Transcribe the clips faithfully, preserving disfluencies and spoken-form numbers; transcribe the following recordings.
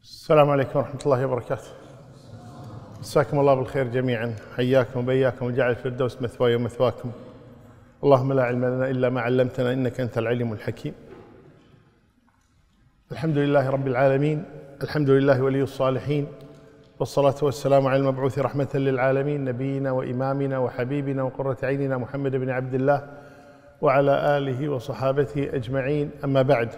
السلام عليكم ورحمة الله وبركاته. مساكم الله بالخير جميعا، حياكم وبياكم وجعل الفردوس مثواي ومثواكم. اللهم لا علم لنا إلا ما علمتنا إنك أنت العليم الحكيم. الحمد لله رب العالمين، الحمد لله ولي الصالحين، والصلاة والسلام على المبعوث رحمة للعالمين نبينا وإمامنا وحبيبنا وقرة عيننا محمد بن عبد الله وعلى آله وصحابته أجمعين، أما بعد،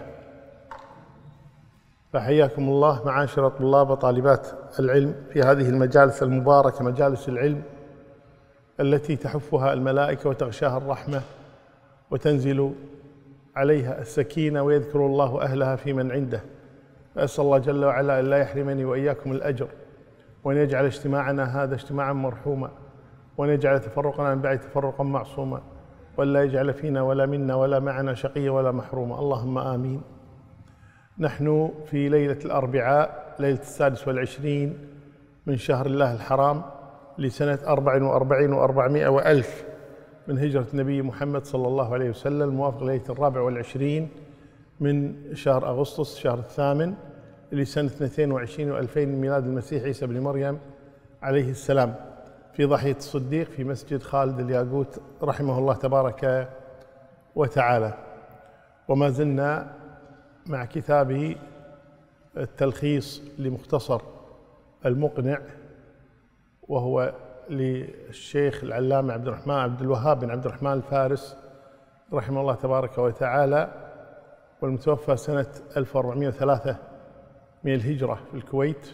فحياكم الله معاشر طلاب وطالبات العلم في هذه المجالس المباركة، مجالس العلم التي تحفها الملائكة وتغشاها الرحمة وتنزل عليها السكينة ويذكر الله أهلها في من عنده. فأسأل الله جل وعلا أن لا يحرمني وإياكم الأجر، وأن يجعل اجتماعنا هذا اجتماعا مرحوما، وأن يجعل تفرقنا من بعد تفرقا معصوما، وأن لا يجعل فينا ولا منا ولا معنا شقيا ولا محروما، اللهم آمين. نحن في ليلة الأربعاء، ليلة السادس والعشرين من شهر الله الحرام لسنة أربع وأربعين وأربعمائة وألف من هجرة النبي محمد صلى الله عليه وسلم، موافق ليلة الرابع والعشرين من شهر أغسطس شهر الثامن لسنة اثنتين وعشرين وألفين من ميلاد المسيح عيسى بن مريم عليه السلام، في ضاحية الصديق في مسجد خالد الياقوت رحمه الله تبارك وتعالى. وما زلنا مع كتاب التلخيص لمختصر المقنع، وهو للشيخ العلامة عبد الرحمن عبد الوهاب بن عبد الرحمن الفارس رحمه الله تبارك وتعالى، والمتوفى سنة ألف وأربعمائة وثلاثة من الهجرة في الكويت.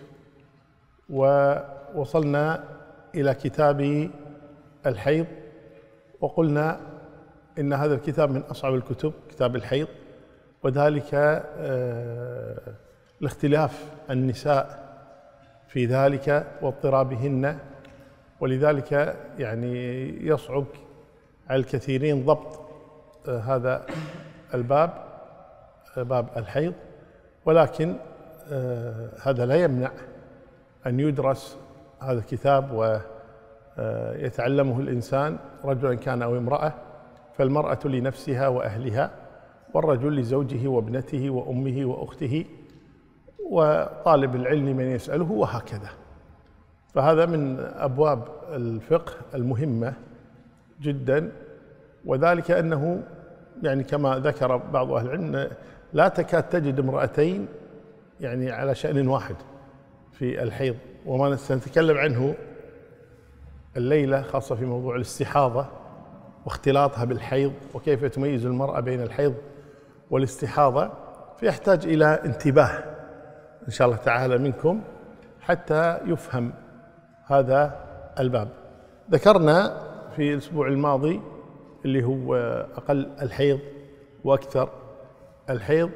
ووصلنا إلى كتاب الحيض، وقلنا إن هذا الكتاب من أصعب الكتب، كتاب الحيض، وذلك لاختلاف النساء في ذلك واضطرابهن، ولذلك يعني يصعب على الكثيرين ضبط هذا الباب، باب الحيض، ولكن هذا لا يمنع أن يدرس هذا الكتاب ويتعلمه الإنسان رجلا كان أو امرأة، فالمرأة لنفسها وأهلها، والرجل لزوجه وابنته وأمه وأخته، وطالب العلم من يسأله، وهكذا. فهذا من أبواب الفقه المهمة جدا، وذلك أنه يعني كما ذكر بعض أهل العلم لا تكاد تجد امرأتين يعني على شأن واحد في الحيض، وما سنتكلم عنه الليلة خاصة في موضوع الاستحاضة واختلاطها بالحيض، وكيف تميز المرأة بين الحيض والاستحاضة، فيحتاج إلى انتباه إن شاء الله تعالى منكم حتى يفهم هذا الباب. ذكرنا في الأسبوع الماضي اللي هو أقل الحيض وأكثر الحيض،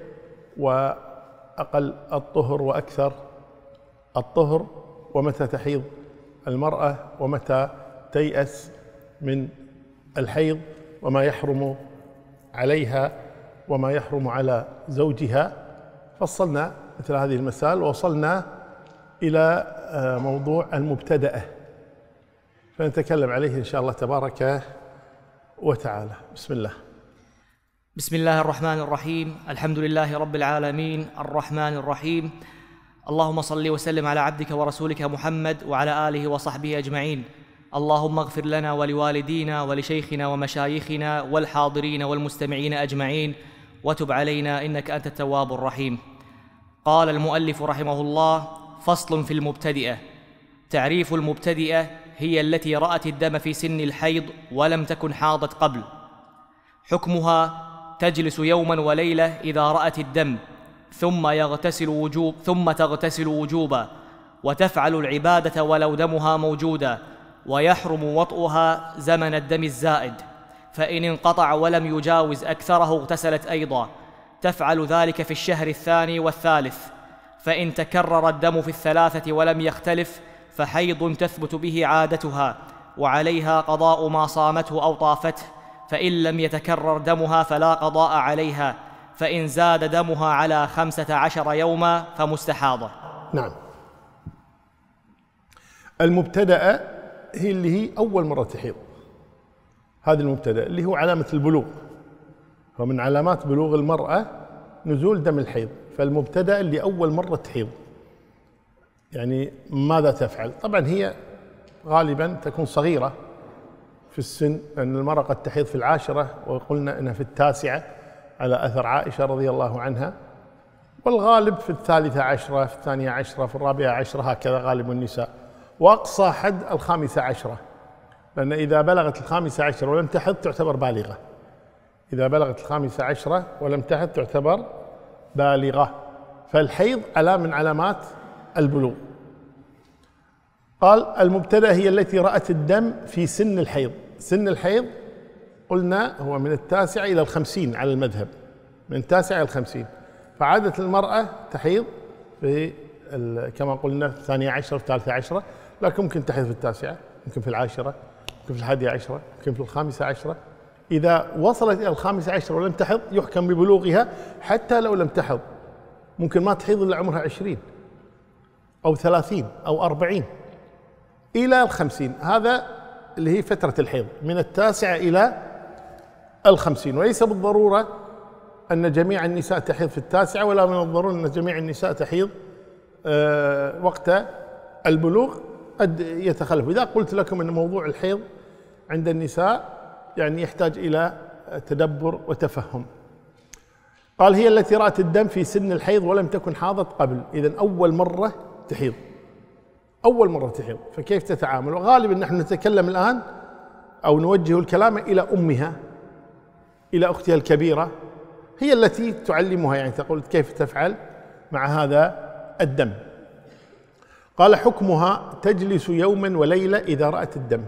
وأقل الطهر وأكثر الطهر، ومتى تحيض المرأة ومتى تيأس من الحيض، وما يحرم عليها وما يحرم على زوجها. فصلنا مثل هذه المسائل، ووصلنا إلى موضوع المبتدأة، فنتكلم عليه إن شاء الله تبارك وتعالى. بسم الله. بسم الله الرحمن الرحيم، الحمد لله رب العالمين الرحمن الرحيم، اللهم صل وسلم على عبدك ورسولك محمد وعلى آله وصحبه أجمعين. اللهم اغفر لنا ولوالدينا ولشيخنا ومشايخنا والحاضرين والمستمعين أجمعين، وتب علينا إنك أنت التواب الرحيم. قال المؤلف رحمه الله: فصل في المبتدئة. تعريف المبتدئة: هي التي رأت الدم في سن الحيض ولم تكن حاضت قبل. حكمها: تجلس يوما وليلة إذا رأت الدم، ثم يغتسل وجوب ثم تغتسل وجوبا، وتفعل العبادة ولو دمها موجودا، ويحرم وطئها زمن الدم الزائد، فإن انقطع ولم يجاوز أكثره اغتسلت أيضا. تفعل ذلك في الشهر الثاني والثالث، فإن تكرر الدم في الثلاثة ولم يختلف فحيض تثبت به عادتها، وعليها قضاء ما صامته أو طافته، فإن لم يتكرر دمها فلا قضاء عليها، فإن زاد دمها على خمسة عشر يوما فمستحاضة. نعم. المبتدأة هي اللي هي أول مرة تحيض، هذا المبتدأ اللي هو علامة البلوغ، ومن علامات بلوغ المرأة نزول دم الحيض، فالمبتدأ اللي أول مرة تحيض. يعني ماذا تفعل؟ طبعا هي غالبا تكون صغيرة في السن، لأن المرأة قد تحيض في العاشرة، وقلنا أنها في التاسعة على أثر عائشة رضي الله عنها، والغالب في الثالثة عشرة، في الثانية عشرة، في الرابعة عشرة، هكذا غالب النساء، وأقصى حد الخامسة عشرة، لأن إذا بلغت الخامسة عشرة ولم تحض تعتبر بالغة. إذا بلغت الخامسة عشرة ولم تحض تعتبر بالغة. فالحيض علامة من علامات البلوغ. قال المبتدأ هي التي رأت الدم في سن الحيض. سن الحيض قلنا هو من التاسعة إلى الخمسين على المذهب، من التاسعة إلى الخمسين. فعادة المرأة تحيض في كما قلنا في الثانية عشرة، في الثالثة عشرة، لكن ممكن تحيض في التاسعة، ممكن في العاشرة، ممكن في الحادية عشرة، ممكن في الخامسة عشرة. إذا وصلت إلى الخامسة عشرة ولم تحض يحكم ببلوغها، حتى لو لم تحض ممكن ما تحيض إلا عمرها عشرين أو ثلاثين أو أربعين إلى الخمسين. هذا اللي هي فترة الحيض من التاسعة إلى الخمسين. وليس بالضرورة أن جميع النساء تحيض في التاسعة، ولا من الضرورة أن جميع النساء تحيض أه وقت البلوغ، قد يتخلف. إذا قلت لكم أن موضوع الحيض عند النساء يعني يحتاج إلى تدبر وتفهم. قال هي التي رأت الدم في سن الحيض ولم تكن حاضت قبل. إذن أول مرة تحيض، أول مرة تحيض، فكيف تتعامل؟ وغالبا نحن نتكلم الآن أو نوجه الكلام إلى أمها، إلى أختها الكبيرة، هي التي تعلمها، يعني تقول كيف تفعل مع هذا الدم. قال حكمها تجلس يوما وليلة إذا رأت الدم،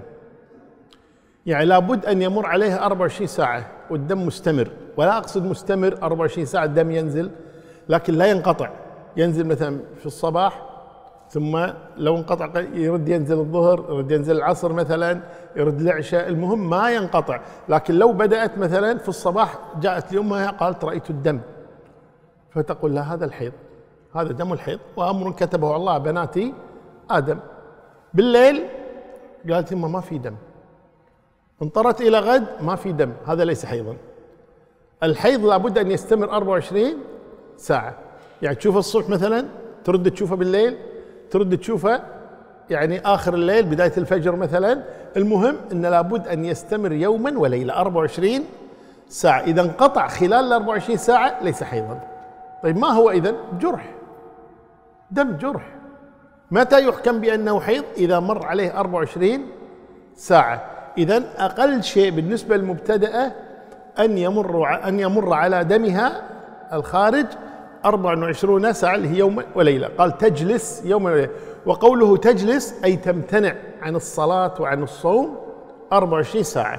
يعني لابد أن يمر عليها أربع وعشرين ساعة والدم مستمر، ولا أقصد مستمر أربع وعشرين ساعة الدم ينزل، لكن لا ينقطع، ينزل مثلا في الصباح، ثم لو انقطع يرد ينزل الظهر، يرد ينزل العصر مثلا، يرد العشاء، المهم ما ينقطع. لكن لو بدأت مثلا في الصباح جاءت لأمها قالت رأيت الدم، فتقول لها هذا الحيض، هذا دم الحيض، وأمر كتبه الله بناتي آدم. بالليل قالت أمه ما في دم، انطرت إلى غد ما في دم، هذا ليس حيضا. الحيض لابد أن يستمر أربع وعشرين ساعة، يعني تشوف الصبح مثلا، ترد تشوفه بالليل، ترد تشوفه يعني آخر الليل بداية الفجر مثلا. المهم أن لابد أن يستمر يوما وليلة أربع وعشرين ساعة. إذا انقطع خلال ال أربع وعشرين ساعة ليس حيضا. طيب ما هو إذن؟ جرح، دم جرح. متى يحكم بأنه حيض؟ إذا مر عليه أربع وعشرين ساعة. إذن أقل شيء بالنسبة للمبتدأة أن يمر أن يمر على دمها الخارج أربع وعشرين ساعة، اللي هي يوم وليلة. قال تجلس يوم وليلة، وقوله تجلس أي تمتنع عن الصلاة وعن الصوم أربع وعشرين ساعة،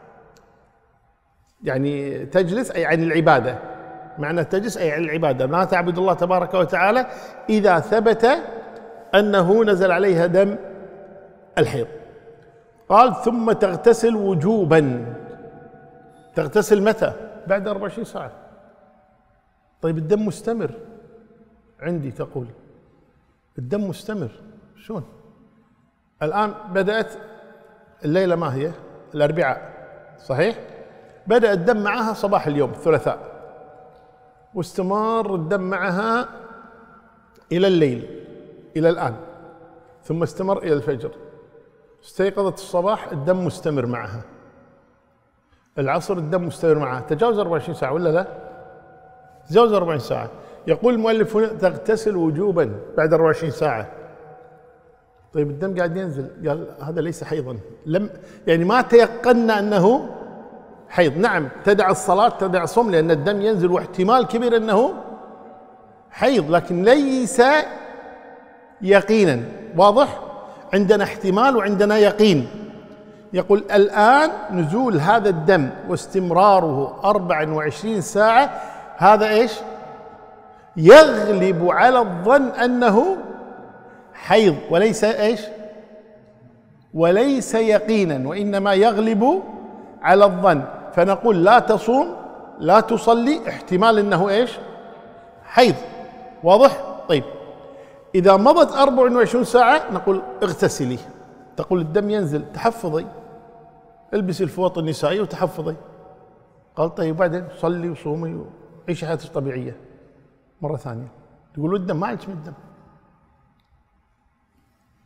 يعني تجلس أي عن العبادة، معنى تجلس أي عن العبادة، ما تعبد الله تبارك وتعالى إذا ثبت أنه نزل عليها دم الحيض. قال ثم تغتسل وجوبا. تغتسل متى؟ بعد أربع وعشرين ساعة. طيب الدم مستمر عندي، تقول الدم مستمر شلون؟ الآن بدأت الليلة، ما هي؟ الأربعاء، صحيح؟ بدأ الدم معها صباح اليوم الثلاثاء، واستمر الدم معها إلى الليل، إلى الآن، ثم استمر إلى الفجر. استيقظت الصباح الدم مستمر معها، العصر الدم مستمر معها، تجاوز أربع وعشرين ساعة ولا لا؟ تجاوز أربع وعشرين ساعة. يقول المؤلف هنا تغتسل وجوبا بعد أربع وعشرين ساعة. طيب الدم قاعد ينزل، قال هذا ليس حيضا، لم يعني ما تيقنا أنه حيض. نعم تدع الصلاة تدع الصوم لأن الدم ينزل، واحتمال كبير أنه حيض، لكن ليس يقينا. واضح؟ عندنا احتمال وعندنا يقين. يقول الآن نزول هذا الدم واستمراره أربع وعشرين ساعة، هذا إيش؟ يغلب على الظن أنه حيض، وليس إيش؟ وليس يقينا، وإنما يغلب على الظن. فنقول لا تصوم لا تصلي، احتمال أنه إيش؟ حيض. واضح؟ طيب إذا مضت أربع وعشرين ساعة نقول اغتسلي. تقول الدم ينزل، تحفظي، البسي الفوط النسائية وتحفظي. قال طيب بعدين صلي وصومي وعيشي حياتك طبيعية مرة ثانية. تقول الدم ما عندك من الدم،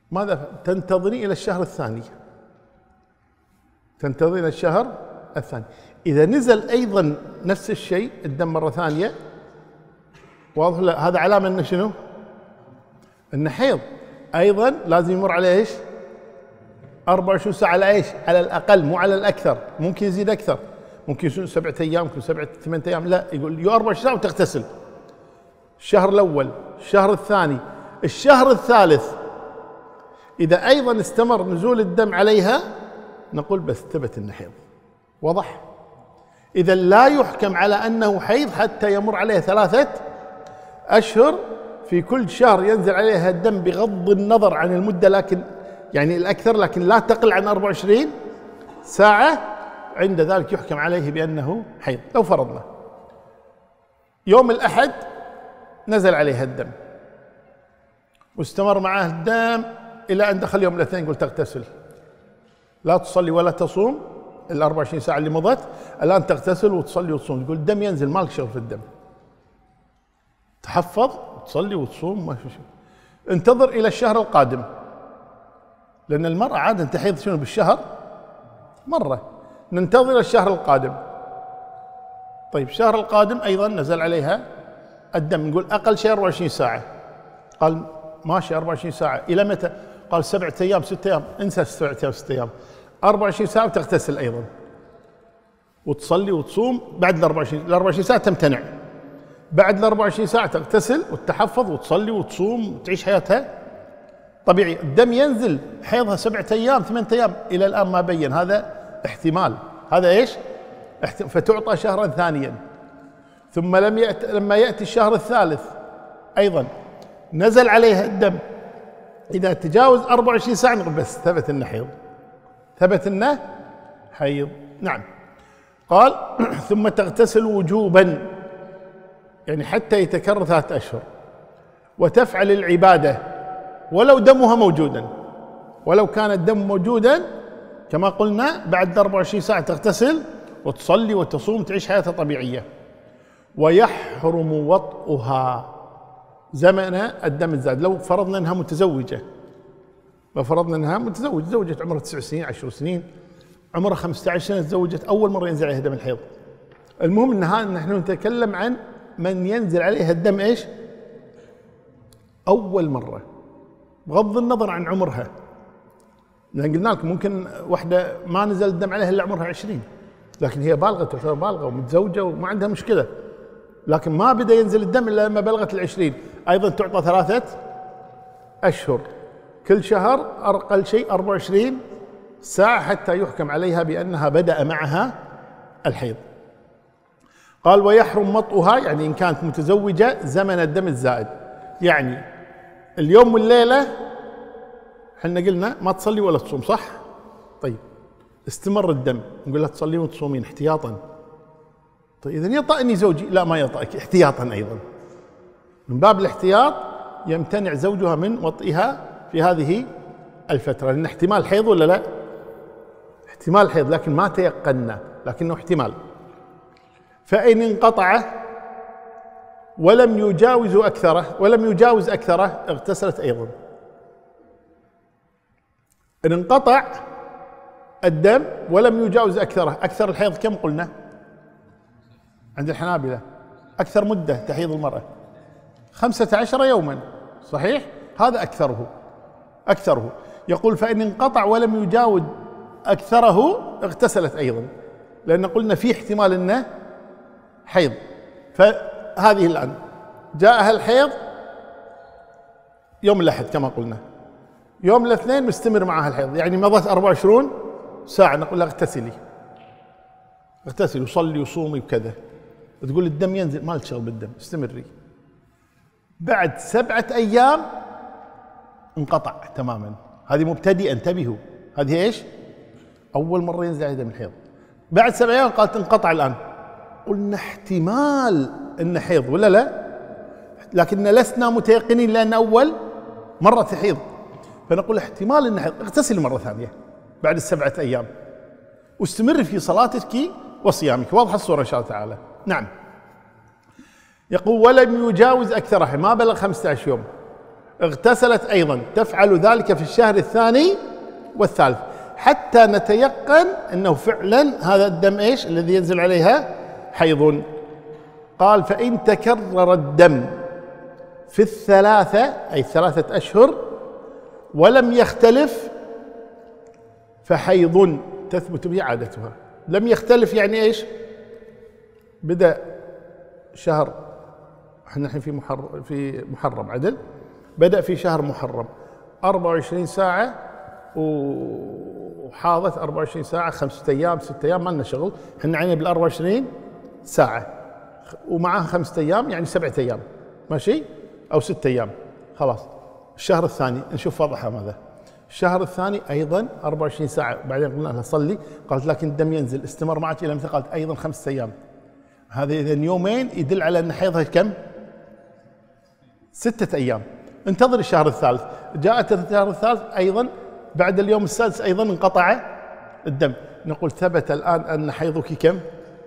ماذا تنتظرين إلى الشهر الثاني، تنتظرين إلى الشهر الثاني. إذا نزل أيضا نفس الشيء الدم مرة ثانية، واضح؟ لا هذا علامة أنه شنو؟ أنه حيض. أيضا لازم يمر عليه إيش؟ أربعة وعشرين ساعة على إيش؟ على الأقل، مو على الأكثر. ممكن يزيد أكثر، ممكن يكون سبعة أيام، ممكن سبعة ثمانية أيام. لا، يقول يو أربعة وعشرين ساعة وتغتسل. الشهر الأول، الشهر الثاني، الشهر الثالث، إذا أيضا استمر نزول الدم عليها نقول بس ثبت أنه حيض. واضح؟ إذا لا يحكم على أنه حيض حتى يمر عليه ثلاثة أشهر في كل شهر ينزل عليها الدم بغض النظر عن المدة، لكن يعني الأكثر، لكن لا تقل عن أربعة وعشرين ساعة. عند ذلك يحكم عليه بأنه حيض. لو فرضنا يوم الأحد نزل عليها الدم واستمر معه الدم إلى أن دخل يوم الاثنين، قلت تغتسل، لا تصلي ولا تصوم ال أربعة وعشرين ساعة اللي مضت، الآن تغتسل وتصلي وتصوم. تقول الدم ينزل، مالك شغل في الدم، تحفظ وتصلي وتصوم ما في شيء. انتظر إلى الشهر القادم، لأن المرأة عادة تحيض شنو بالشهر مرة. ننتظر الشهر القادم. طيب الشهر القادم أيضا نزل عليها الدم، نقول أقل شيء أربعة وعشرين ساعة. قال ماشي أربعة وعشرين ساعة، إلى متى؟ قال سبعة أيام ستة أيام. انسى سبعة أيام ستة أيام، أربعة وعشرين ساعة وتغتسل أيضا وتصلي وتصوم. بعد ال أربعة وعشرين ال أربعة وعشرين ساعة تمتنع، بعد ال أربعة وعشرين ساعة تغتسل وتتحفظ وتصلي وتصوم وتعيش حياتها طبيعي. الدم ينزل حيضها سبعة أيام ثمانية أيام، إلى الآن ما بين، هذا احتمال. هذا إيش؟ احتمال. فتعطى شهرا ثانيا. ثم لم يأت لما يأتي الشهر الثالث أيضا نزل عليها الدم، إذا تجاوز أربعة وعشرين ساعة نقول بس ثبت أنه حيض، ثبت أنه حيض. نعم. قال ثم تغتسل وجوبا، يعني حتى يتكرر ثلاثة أشهر، وتفعل العبادة ولو دمها موجودا، ولو كان الدم موجودا كما قلنا بعد أربعة وعشرين ساعة تغتسل وتصلي وتصوم تعيش حياتها طبيعية. ويحرم وطئها زمن الدم الزاد. لو فرضنا أنها متزوجة، لو فرضنا أنها متزوجة، تزوجت عمرها تسع سنين عشر سنين، عمرها خمسة عشر سنة، تزوجت أول مرة ينزل عليها دم الحيض. المهم أنها نحن نتكلم عن من ينزل عليها الدم إيش؟ أول مرة، بغض النظر عن عمرها. لأن قلنا لكم ممكن واحدة ما نزل الدم عليها إلا عمرها عشرين، لكن هي بالغة، تعتبر بالغة ومتزوجة وما عندها مشكلة، لكن ما بدأ ينزل الدم إلا لما بلغت العشرين. أيضا تعطى ثلاثة أشهر، كل شهر أقل شيء أربعة وعشرين ساعة حتى يحكم عليها بأنها بدأ معها الحيض. قال ويحرم مطئها، يعني إن كانت متزوجة زمن الدم الزائد، يعني اليوم والليلة احنا قلنا ما تصلي ولا تصوم، صح؟ طيب استمر الدم، نقول لها تصلين وتصومين احتياطا. طيب إذا يطأني زوجي، لا ما يطأك، احتياطا أيضا، من باب الاحتياط يمتنع زوجها من وطئها في هذه الفترة، لأن احتمال حيض ولا لا؟ احتمال حيض، لكن ما تيقنا، لكنه احتمال. فإن انقطع ولم يجاوز أكثره ولم يجاوز أكثره اغتسلت أيضا. إن انقطع الدم ولم يجاوز أكثره، أكثر الحيض كم قلنا عند الحنابلة؟ أكثر مدة تحيض المرأة خمسة عشر يوما، صحيح؟ هذا أكثره، أكثره. يقول فإن انقطع ولم يجاوز أكثره اغتسلت أيضا، لأن قلنا في احتمال أنه حيض. فهذه الآن جاءها الحيض يوم الأحد كما قلنا، يوم الاثنين مستمر معها الحيض، يعني مضت أربعة وعشرين ساعة، نقول لها اغتسلي اغتسلي وصلي وصومي وكذا، تقول الدم ينزل، ما لك شغل بالدم، استمري. بعد سبعة أيام انقطع تماما، هذه مبتدئة، انتبهوا، هذه ايش؟ أول مرة ينزل عليها دم الحيض. بعد سبعة أيام قالت انقطع الآن، قلنا احتمال أنه حيض ولا لا؟ لكن لسنا متيقنين لأن أول مرة تحيض، فنقول احتمال أنه حيض، اغتسلي مرة ثانية بعد السبعة أيام واستمر في صلاتك وصيامك. واضحة الصورة إن شاء الله تعالى. نعم. يقول ولم يجاوز أكثره، ما بلغ خمسة عشر يوم، اغتسلت أيضا، تفعل ذلك في الشهر الثاني والثالث حتى نتيقن أنه فعلا هذا الدم إيش الذي ينزل عليها حيض. قال فإن تكرر الدم في الثلاثة أي ثلاثة أشهر ولم يختلف فحيض تثبت به عادتها. لم يختلف يعني إيش؟ بدأ شهر، احنا الحين في محرم في محرم عدل، بدأ في شهر محرم أربعة وعشرين ساعة وحاضت أربعة وعشرين ساعة، خمسة أيام ستة أيام ما لنا شغل، احنا عينا بال أربعة وعشرين ساعة ومعها خمسة أيام يعني سبعة أيام ماشي أو ستة أيام خلاص. الشهر الثاني نشوف وضعها ماذا. الشهر الثاني أيضا أربعة وعشرين ساعة، بعدين قلنا لها صلي، قالت لكن الدم ينزل، استمر معك إلى متى؟ قالت أيضا خمسة أيام. هذا إذا يومين يدل على أن حيضها كم؟ ستة أيام. انتظر الشهر الثالث، جاءت الشهر الثالث أيضا بعد اليوم السادس أيضا انقطع الدم، نقول ثبت الآن أن حيضك كم؟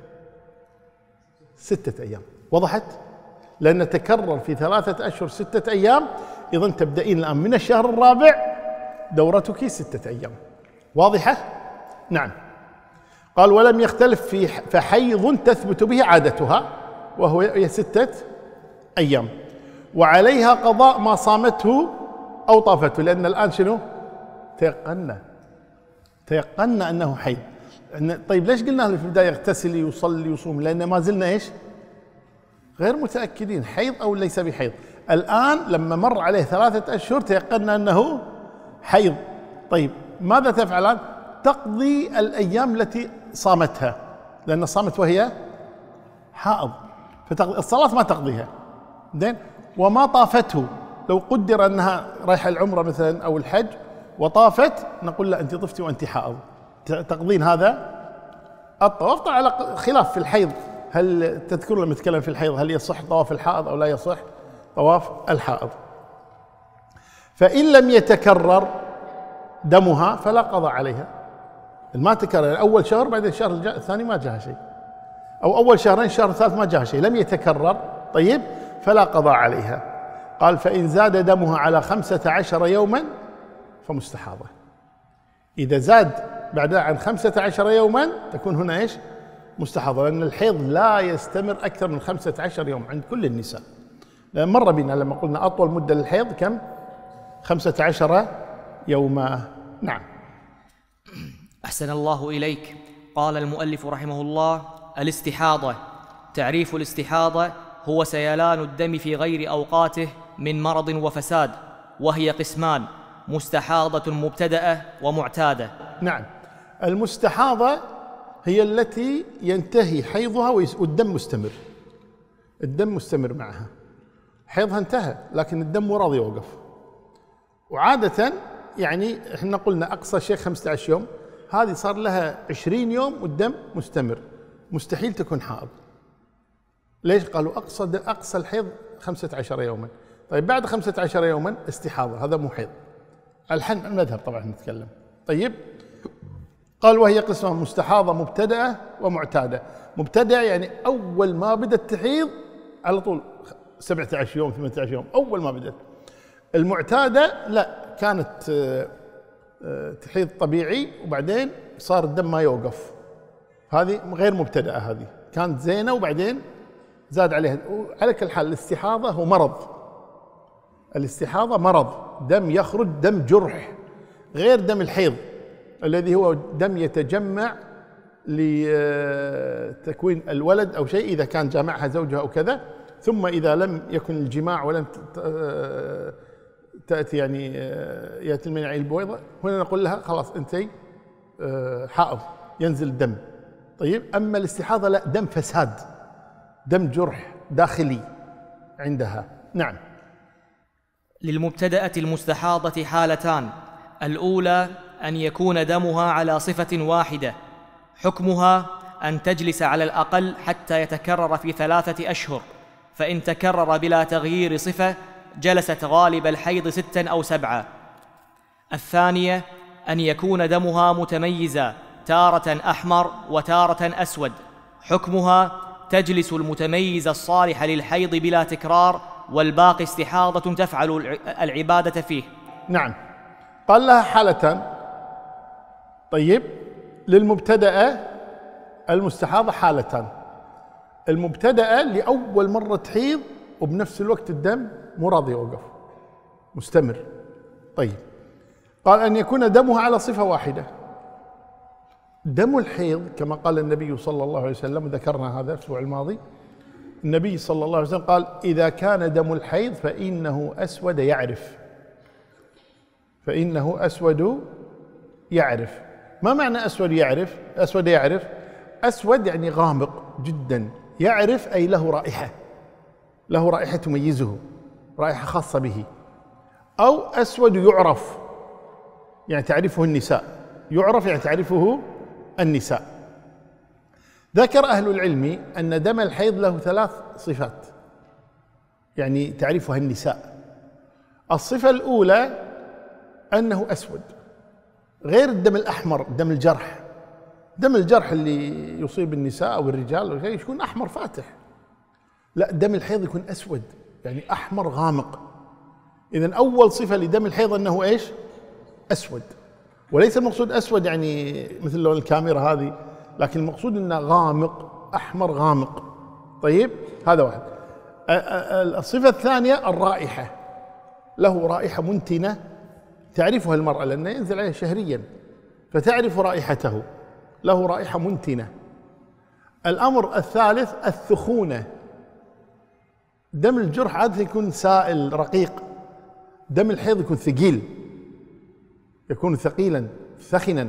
ستة أيام. وضحت؟ لأن تكرر في ثلاثة أشهر ستة أيام، إذا تبدأين الآن من الشهر الرابع دورتك ستة أيام. واضحة؟ نعم. قال ولم يختلف في فحيض تثبت به عادتها وهو هي ستة أيام، وعليها قضاء ما صامته أو طافته، لأن الآن شنو؟ تيقنا تيقنا أنه حيض. طيب ليش قلنا له في البداية اغتسلي وصلي وصوم؟ لأن ما زلنا إيش؟ غير متأكدين حيض أو ليس بحيض. الآن لما مر عليه ثلاثة أشهر تيقنا أنه حيض. طيب ماذا تفعل الآن؟ تقضي الأيام التي صامتها، لأن صامت وهي حائض، فتقضي الصلاة ما تقضيها. زين. وما طافته، لو قدر أنها رايحة العمرة مثلا أو الحج وطافت، نقول لا أنت طفتي وأنت حائض، تقضين هذا الطواف. طبعا على خلاف في الحيض، هل تذكرون لما نتكلم في الحيض هل يصح طواف الحائض أو لا يصح طواف الحائض؟ فإن لم يتكرر دمها فلا قضاء عليها. ما تكرر أول شهر بعدين الشهر الثاني ما جاها شيء، أو أول شهرين الشهر الثالث ما جاها شيء، لم يتكرر، طيب فلا قضاء عليها. قال فإن زاد دمها على خمسة عشر يوما فمستحاضة. إذا زاد بعدها عن خمسة عشر يوما تكون هنا إيش؟ مستحاضة، لأن الحيض لا يستمر أكثر من خمسة عشر يوم عند كل النساء. لأن مر بنا لما قلنا أطول مدة للحيض كم؟ خمسة عشر يوما. نعم. أحسن الله إليك. قال المؤلف رحمه الله: الاستحاضة. تعريف الاستحاضة: هو سيلان الدم في غير أوقاته من مرض وفساد، وهي قسمان: مستحاضة مبتدأة ومعتادة. نعم. المستحاضة هي التي ينتهي حيضها والدم مستمر، الدم مستمر معها، حيضها انتهى لكن الدم مو راضي يوقف. وعادة يعني احنا قلنا أقصى شيء خمسة عشر يوم، هذه صار لها عشرين يوم والدم مستمر، مستحيل تكون حائض. ليش؟ قالوا أقصى أقصى الحيض خمسة عشر يوما. طيب بعد خمسة عشر يوما استحاضة، هذا مو حيض. الحين المذهب طبعا نتكلم. طيب قال وهي قسمة: مستحاضة مبتدأة ومعتادة. مبتدأة يعني أول ما بدأت تحيض على طول سبعة عشر يوم ثمانية عشر يوم أول ما بدأت. المعتادة لا، كانت تحيض طبيعي وبعدين صار الدم ما يوقف، هذه غير مبتدأة، هذه كانت زينة وبعدين زاد عليها. على كل حال الاستحاضة هو مرض، الاستحاضة مرض، دم يخرج، دم جرح، غير دم الحيض الذي هو دم يتجمع لتكوين الولد أو شيء إذا كان جامعها زوجها أو كذا، ثم إذا لم يكن الجماع ولم تأتي يعني يأتي المنع البويضة، هنا نقول لها خلاص أنت حائض ينزل الدم. طيب أما الاستحاضة لا، دم فساد، دم جرح داخلي عندها. نعم. للمبتدأة المستحاضة حالتان: الأولى أن يكون دمها على صفة واحدة، حكمها أن تجلس على الأقل حتى يتكرر في ثلاثة أشهر، فإن تكرر بلا تغيير صفة جلست غالب الحيض ستا أو سبعة. الثانية أن يكون دمها متميزا، تارة أحمر وتارة أسود، حكمها تجلس المتميز الصالح للحيض بلا تكرار والباقي استحاضة تفعل العبادة فيه. نعم، قال لها حالتان. طيب، للمبتدأة المستحاضة حالتان. المبتدأة لأول مرة تحيض وبنفس الوقت الدم مو راضي يوقف، مستمر. طيب، قال أن يكون دمها على صفة واحدة. دم الحيض كما قال النبي صلى الله عليه وسلم، ذكرنا هذا الأسبوع الماضي، النبي صلى الله عليه وسلم قال: إذا كان دم الحيض فإنه أسود يعرف، فإنه أسود يعرف. ما معنى أسود يعرف؟ أسود يعرف، أسود يعني غامق جدا، يعرف أي له رائحة، له رائحة تميزه، رائحة خاصة به. أو أسود يعرف، يعني تعرفه النساء، يعرف يعني تعرفه النساء. ذكر أهل العلم أن دم الحيض له ثلاث صفات يعني تعرفها النساء. الصفة الأولى أنه أسود، غير الدم الأحمر، دم الجرح. دم الجرح اللي يصيب النساء أو الرجال يكون أحمر فاتح، لا، دم الحيض يكون أسود يعني أحمر غامق. إذن أول صفة لدم الحيض أنه إيش؟ أسود. وليس المقصود أسود يعني مثل لون الكاميرا هذه، لكن المقصود أنه غامق، أحمر غامق. طيب، هذا واحد. الصفة الثانية الرائحة، له رائحة منتنة تعرفها المرأة لأنه ينزل عليها شهريا فتعرف رائحته، له رائحة منتنة. الأمر الثالث الثخونة. دم الجرح عادة يكون سائل رقيق، دم الحيض يكون ثقيل، يكون ثقيلا ثخنا.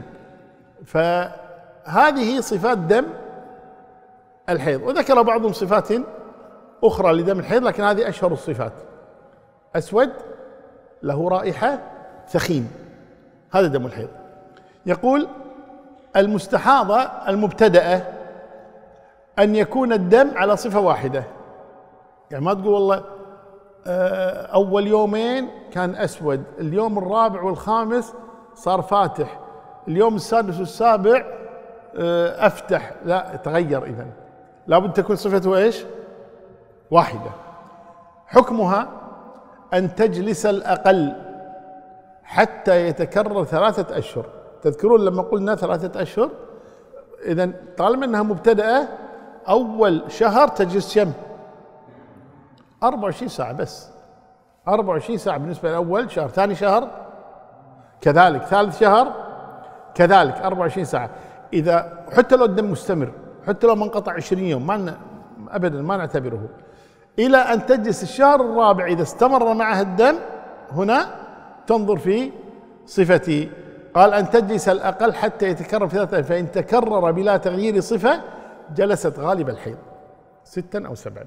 فهذه صفات دم الحيض. وذكر بعضهم صفات أخرى لدم الحيض، لكن هذه أشهر الصفات: أسود، له رائحة، ثخين. هذا دم الحيض. يقول: المستحاضة المبتدأة أن يكون الدم على صفة واحدة، يعني ما تقول والله أول يومين كان أسود، اليوم الرابع والخامس صار فاتح، اليوم السادس والسابع أفتح، لا، تغير. إذن لابد تكون صفته إيش؟ واحدة. حكمها أن تجلس الأقل حتى يتكرر ثلاثة أشهر. تذكرون لما قلنا ثلاثة أشهر؟ إذن طالما أنها مبتدأة أول شهر تجلس كم؟ أربعة وعشرين ساعة بس، أربعة وعشرين ساعة بالنسبة لأول شهر. ثاني شهر كذلك، ثالث شهر كذلك أربعة وعشرين ساعة. إذا حتى لو الدم مستمر، حتى لو ما انقطع عشرين يوم، ما أبدا ما نعتبره، إلى أن تجلس الشهر الرابع إذا استمر معها الدم، هنا تنظر في صفتي. قال: أن تجلس الأقل حتى يتكرر في ثلاثة، فإن تكرر بلا تغيير صفة جلست غالب الحيض ستا أو سبعا.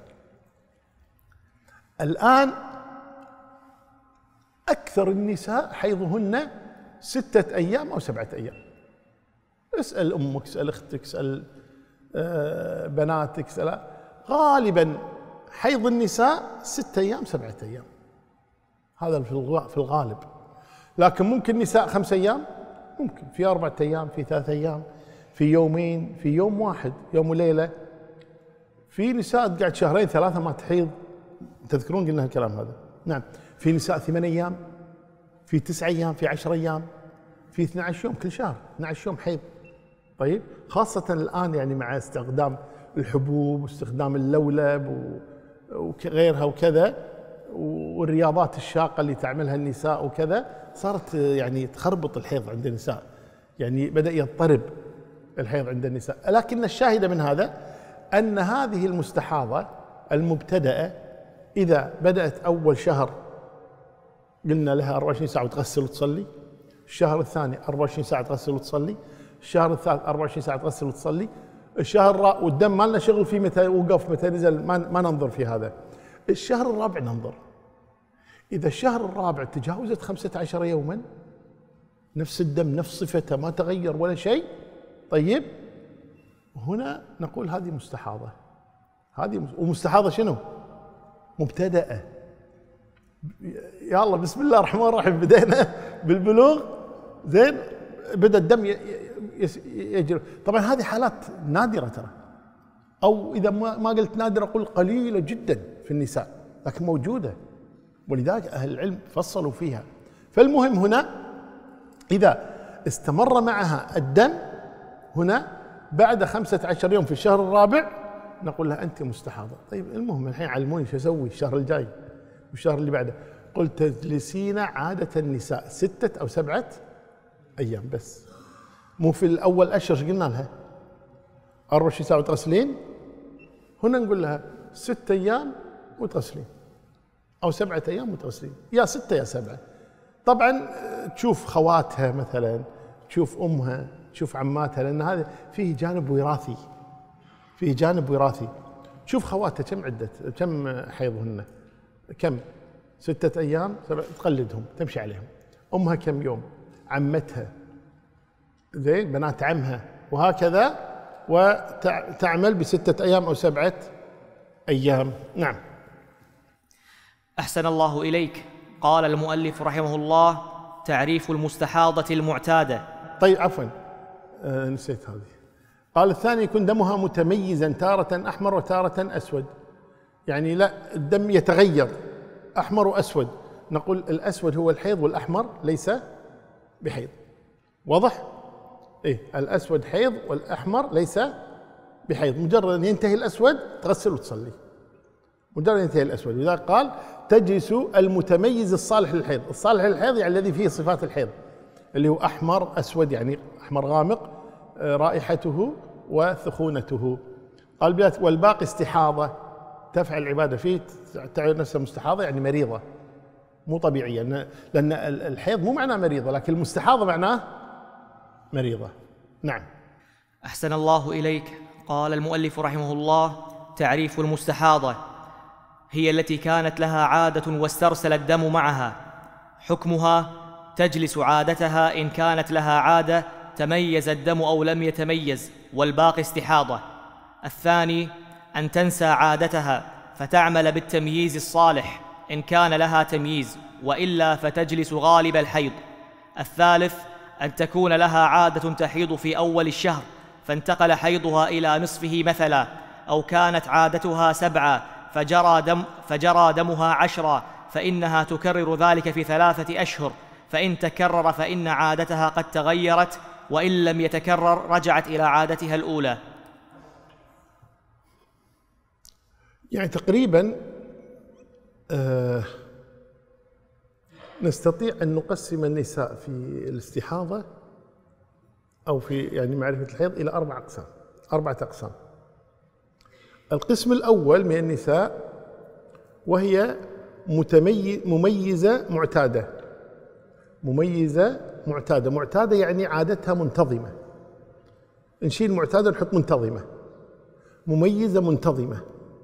الآن أكثر النساء حيضهن ستة أيام أو سبعة أيام. اسأل أمك، اسأل أختك، اسأل بناتك، اسأل. غالبا حيض النساء ستة أيام سبعة أيام، هذا في الغالب. لكن ممكن نساء خمس أيام، ممكن في أربعة أيام، في ثلاثة أيام، في يومين، في يوم واحد، يوم وليلة. في نساء تقعد شهرين ثلاثة ما تحيض، تذكرون قلنا الكلام هذا؟ نعم. في نساء ثمان أيام، في تسع أيام، في عشر أيام، في اثني عشر يوم كل شهر، اثني عشر يوم حيض. طيب، خاصة الآن يعني مع استخدام الحبوب واستخدام اللولب وغيرها وكذا، والرياضات الشاقة اللي تعملها النساء وكذا، صارت يعني تخربط الحيض عند النساء، يعني بدأ يضطرب الحيض عند النساء. لكن الشاهد من هذا أن هذه المستحاضة المبتدأة إذا بدأت أول شهر قلنا لها أربعة وعشرين ساعة وتغسل وتصلي، الشهر الثاني أربعة وعشرين ساعة تغسل وتصلي، الشهر الثالث أربعة وعشرين ساعة تغسل وتصلي، الشهر الرابع، والدم ما لنا شغل فيه متى وقف متى نزل، ما, ما ننظر في هذا. الشهر الرابع ننظر. إذا الشهر الرابع تجاوزت خمسة عشر يوما، نفس الدم نفس صفته ما تغير ولا شيء، طيب هنا نقول هذه مستحاضة. هذه ومستحاضة شنو؟ مبتدأة. يا الله بسم الله الرحمن الرحيم، بدينا بالبلوغ، زين، بدأ الدم يجري. طبعا هذه حالات نادرة ترى، أو إذا ما قلت نادرة أقول قليلة جدا في النساء لكن موجودة، ولذلك أهل العلم فصلوا فيها. فالمهم هنا إذا استمر معها الدم هنا بعد خمسة عشر يوم في الشهر الرابع نقول لها أنت مستحاضة. طيب المهم الحين علموني شو أسوي الشهر الجاي والشهر اللي بعده. قلت تجلسين عادة النساء ستة أو سبعة أيام بس، مو في الأول أشهر قلنا لها أربعة وعشرين ساعة وتغسلين، هنا نقول لها ست أيام وتغسلين أو سبعة أيام وتغسلين، يا ستة يا سبعة. طبعا تشوف خواتها مثلا، تشوف أمها، تشوف عماتها، لأن هذا فيه جانب وراثي، فيه جانب وراثي. تشوف خواتها كم عدة كم حيضهن، كم ستة أيام سبعة، تقلدهم تمشي عليهم. أمها كم يوم، عمتها زين، بنات عمها، وهكذا، وتعمل بستة أيام أو سبعة أيام. نعم. أحسن الله إليك. قال المؤلف رحمه الله: تعريف المستحاضة المعتادة. طيب عفوا آه نسيت هذه. قال الثاني يكون دمها متميزا، تارة أحمر وتارة أسود، يعني لا الدم يتغير أحمر وأسود. نقول الأسود هو الحيض والأحمر ليس بحيض. واضح؟ إيه، الأسود حيض والأحمر ليس بحيض. مجرد أن ينتهي الأسود تغسل وتصلي، مجرد أن ينتهي الأسود. لذلك قال تجلس المتميز الصالح للحيض. الصالح للحيض يعني الذي فيه صفات الحيض، اللي هو أحمر أسود، يعني أحمر غامق رائحته وثخونته. قال والباقي استحاضة، تفعل العبادة فيه تعتبر نفسها مستحاضة، يعني مريضة مو طبيعية، لأن الحيض مو معناه مريضة، لكن المستحاضة معناه مريضة. نعم. أحسن الله إليك. قال المؤلف رحمه الله: تعريف المستحاضة: هي التي كانت لها عادة واسترسل الدم معها. حكمها: تجلس عادتها، إن كانت لها عادة تميز الدم أو لم يتميز، والباقي استحاضة. الثاني أن تنسى عادتها فتعمل بالتمييز الصالح إن كان لها تمييز، وإلا فتجلس غالب الحيض. الثالث أن تكون لها عادة تحيض في أول الشهر فانتقل حيضها إلى نصفه مثلا، أو كانت عادتها سبعة فجرى, دم فجرى دمها عشرة، فإنها تكرر ذلك في ثلاثة أشهر، فإن تكرر فإن عادتها قد تغيرت، وإن لم يتكرر رجعت إلى عادتها الأولى. يعني تقريبا آه نستطيع أن نقسم النساء في الاستحاضة أو في يعني معرفة الحيض إلى أربع أقسام، أربعة أقسام. القسم الأول من النساء وهي متميز مميزة معتادة. مميزة معتادة، معتادة يعني عادتها منتظمة. نشيل معتادة نحط منتظمة. مميزة منتظمة.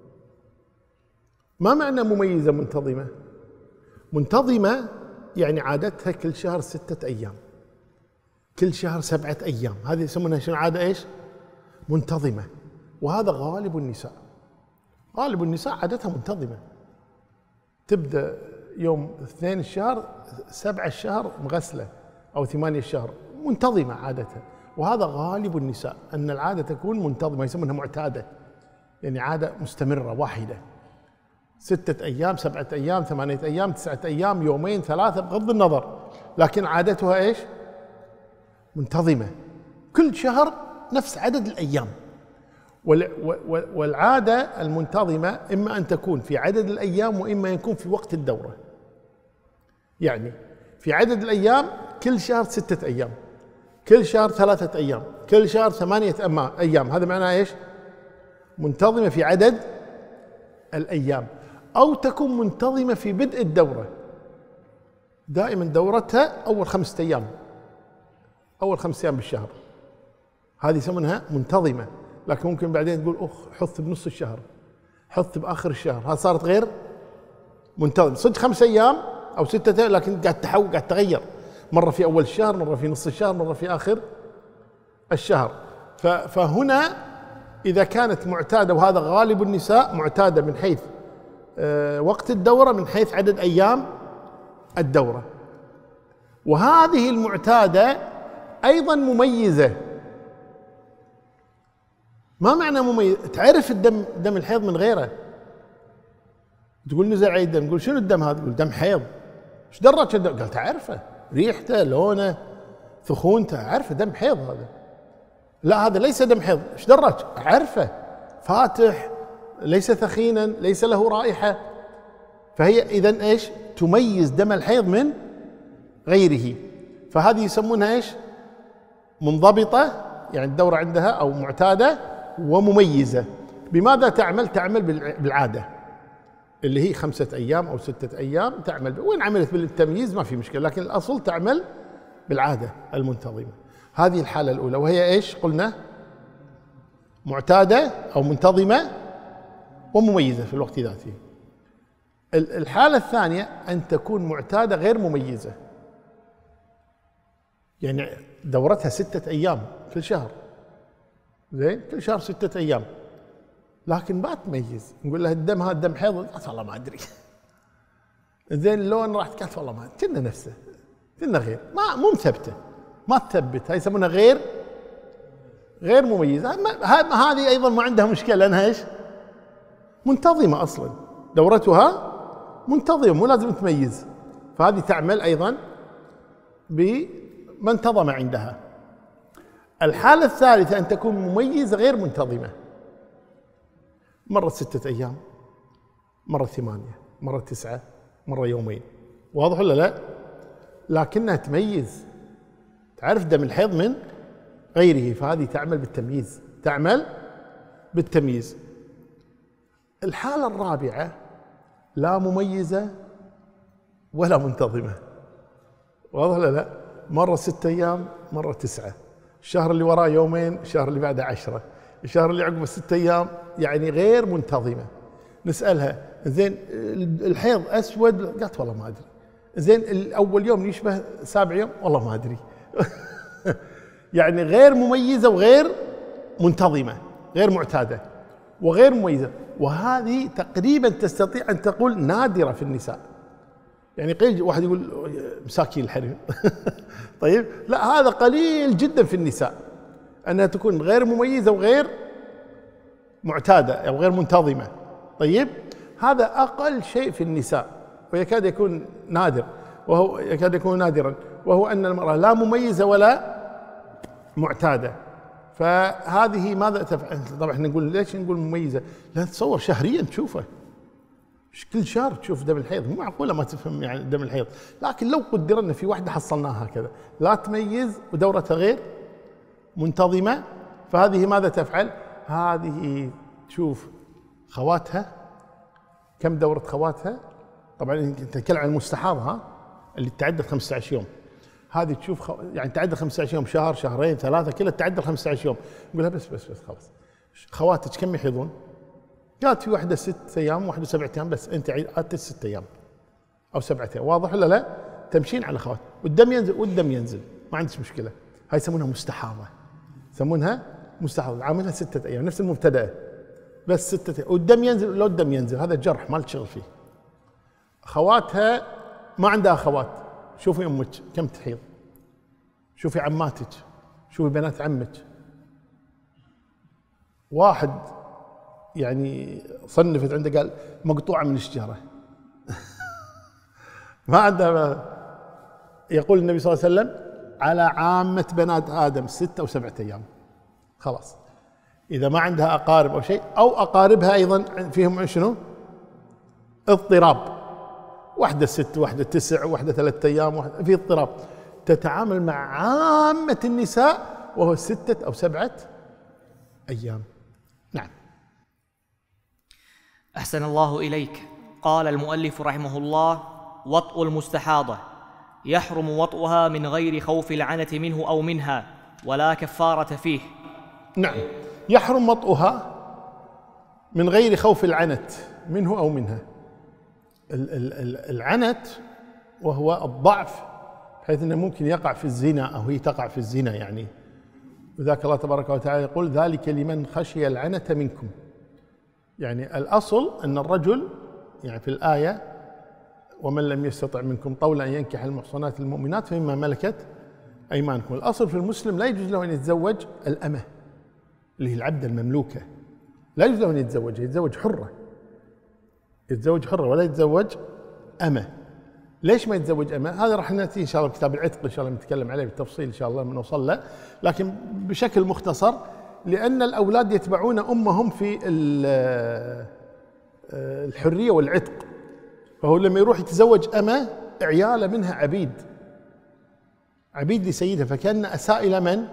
ما معنى مميزة منتظمة؟ منتظمة يعني عادتها كل شهر ستة أيام، كل شهر سبعة أيام، هذه يسمونها شنو عادة إيش؟ منتظمة. وهذا غالب النساء، غالب النساء عادتها منتظمة، تبدأ يوم اثنين الشهر سبعة الشهر مغسلة، أو ثمانية الشهر، منتظمة عادتها. وهذا غالب النساء أن العادة تكون منتظمة، يسمونها معتادة، يعني عادة مستمرة واحدة، ستة أيام سبعة أيام ثمانية أيام تسعة أيام يومين ثلاثة بغض النظر، لكن عادتها إيش؟ منتظمة، كل شهر نفس عدد الأيام. والعادة المنتظمة إما أن تكون في عدد الأيام وإما يكون في وقت الدورة. يعني في عدد الأيام كل شهر ستة أيام، كل شهر ثلاثة أيام، كل شهر ثمانية أيام، هذا معناه إيش؟ منتظمة في عدد الأيام. أو تكون منتظمة في بدء الدورة، دائما دورتها أول خمسة أيام، أول خمسة أيام بالشهر، هذه يسمونها منتظمة. لكن ممكن بعدين تقول أخ حث بنص الشهر، حث بآخر الشهر، هذا صارت غير منتظم. صدق خمسة أيام أو ستة أيام، لكن قاعد تحول، قاعد تغير، مرة في أول الشهر، مرة في نص الشهر، مرة في آخر الشهر. فهنا إذا كانت معتادة، وهذا غالب النساء، معتادة من حيث وقت الدورة، من حيث عدد أيام الدورة. وهذه المعتادة أيضا مميزة. ما معنى مميز؟ تعرف الدم، دم الحيض من غيره، تقول نزل علي الدم، نقول شنو الدم هذا؟ يقول دم حيض. ايش درك الدم؟ قال تعرفه، ريحته، لونه، ثخونته، عارفه دم حيض هذا. لا هذا ليس دم حيض. ايش درك؟ عارفه، فاتح، ليس ثخينا، ليس له رائحه. فهي اذا ايش؟ تميز دم الحيض من غيره. فهذه يسمونها ايش؟ منضبطه، يعني الدوره عندها او معتاده ومميزه. بماذا تعمل؟ تعمل بالعاده اللي هي خمسه ايام او سته ايام تعمل. وين عملت بالتمييز ما في مشكله، لكن الاصل تعمل بالعاده المنتظمه. هذه الحاله الاولى، وهي ايش قلنا؟ معتاده او منتظمه ومميزه في الوقت ذاته. الحاله الثانيه ان تكون معتاده غير مميزه، يعني دورتها ستة أيام كل شهر، زين، كل شهر ستة أيام، لكن ما تميز. نقول لها الدم هذا دم حيض، قالت والله ما أدري. زين اللون راح، قالت والله ما كنا نفسه، كنا غير، ما مو مثبتة، ما تثبت. هاي يسمونها غير غير مميزة. هذه أيضا ما عندها مشكلة لأنها إيش؟ منتظمة أصلا، دورتها منتظمة، مو لازم تميز. فهذه تعمل أيضا ب ما انتظم عندها. الحالة الثالثة أن تكون مميزة غير منتظمة، مرة ستة أيام، مرة ثمانية، مرة تسعة، مرة يومين. واضح ولا لا؟ لكنها تميز، تعرف دم الحيض من غيره. فهذه تعمل بالتمييز، تعمل بالتمييز. الحالة الرابعة لا مميزة ولا منتظمة. واضح ولا لا؟ مرة ستة أيام، مرة تسعة، الشهر اللي وراه يومين، الشهر اللي بعده عشرة، الشهر اللي عقبه ستة أيام، يعني غير منتظمة. نسألها زين الحيض أسود؟ قالت والله ما أدري. زين الأول يوم يشبه سابع يوم؟ والله ما أدري. يعني غير مميزة وغير منتظمة، غير معتادة وغير مميزة. وهذه تقريبا تستطيع أن تقول نادرة في النساء. يعني قليل واحد يقول مساكين الحريم. طيب لا، هذا قليل جدا في النساء أنها تكون غير مميزة وغير معتادة أو غير منتظمة. طيب هذا أقل شيء في النساء، ويكاد يكون نادر، وهو يكاد يكون نادرا، وهو أن المرأة لا مميزة ولا معتادة. فهذه ماذا تفعل؟ طبعا احنا نقول ليش نقول مميزة؟ لا تتصور شهريا تشوفه، كل شهر تشوف دم الحيض، مو معقولة ما تفهم يعني دم الحيض. لكن لو قدر ان في واحدة حصلناها هكذا لا تميز ودورتها غير منتظمة، فهذه ماذا تفعل؟ هذه تشوف خواتها، كم دورة خواتها. طبعا نتكلم عن المستحاضة، ها اللي تعدت خمسة عشر يوم، هذه تشوف خو... يعني تعدل خمسة عشر يوم، شهر، شهرين، ثلاثة، كلها تعدل خمسة عشر يوم. نقولها بس بس بس خلاص، خواتك كم يحيضون؟ قالت في واحدة ست أيام، واحدة سبعة أيام، بس أنت عدت ست أيام أو سبعة أيام. واضح ولا لا؟ تمشين على خوات، والدم ينزل والدم ينزل، ما عندك مشكلة. هاي يسمونها مستحاضة، يسمونها مستحاضة، عاملها ستة أيام نفس المبتدأة، بس ستة أيام والدم ينزل. لو الدم ينزل هذا جرح ما لك شغل فيه. خواتها ما عندها خوات، شوفي أمك كم تحيض، شوفي عماتك، شوفي بنات عمك. واحد يعني صنفت عنده قال مقطوعة من الشجرة. ما عندها. يقول النبي صلى الله عليه وسلم على عامة بنات آدم ستة أو سبعة أيام خلاص. إذا ما عندها أقارب أو شيء، أو أقاربها أيضا فيهم شنو؟ اضطراب، واحدة ست، واحدة تسع، واحدة ثلاثة أيام، واحدة في اضطراب، تتعامل مع عامة النساء وهو ستة أو سبعة أيام. نعم. أحسن الله إليك. قال المؤلف رحمه الله: وطء المستحاضة يحرم وطئها من غير خوف العنة منه أو منها، ولا كفارة فيه. نعم، يحرم وطئها من غير خوف العنة منه أو منها. العنت وهو الضعف، بحيث أنه ممكن يقع في الزنا أو هي تقع في الزنا يعني. وذاك الله تبارك وتعالى يقول: ذلك لمن خشي العنة منكم. يعني الأصل أن الرجل يعني في الآية: ومن لم يستطع منكم طولا أن ينكح المحصنات المؤمنات فمما ملكت أيمانكم. الأصل في المسلم لا يجوز له أن يتزوج الأمة اللي هي العبد المملوكة، لا يجوز له أن يتزوجها، يتزوج حرة. يتزوج حرة ولا يتزوج أمة. ليش ما يتزوج أمة؟ هذا راح نأتي إن شاء الله بكتاب العتق إن شاء الله نتكلم عليه بالتفصيل إن شاء الله لما نوصل له، لكن بشكل مختصر لأن الأولاد يتبعون أمهم في الحرية والعتق، فهو لما يروح يتزوج أمة عياله منها عبيد عبيد لسيدها، فكان أساء إلى من؟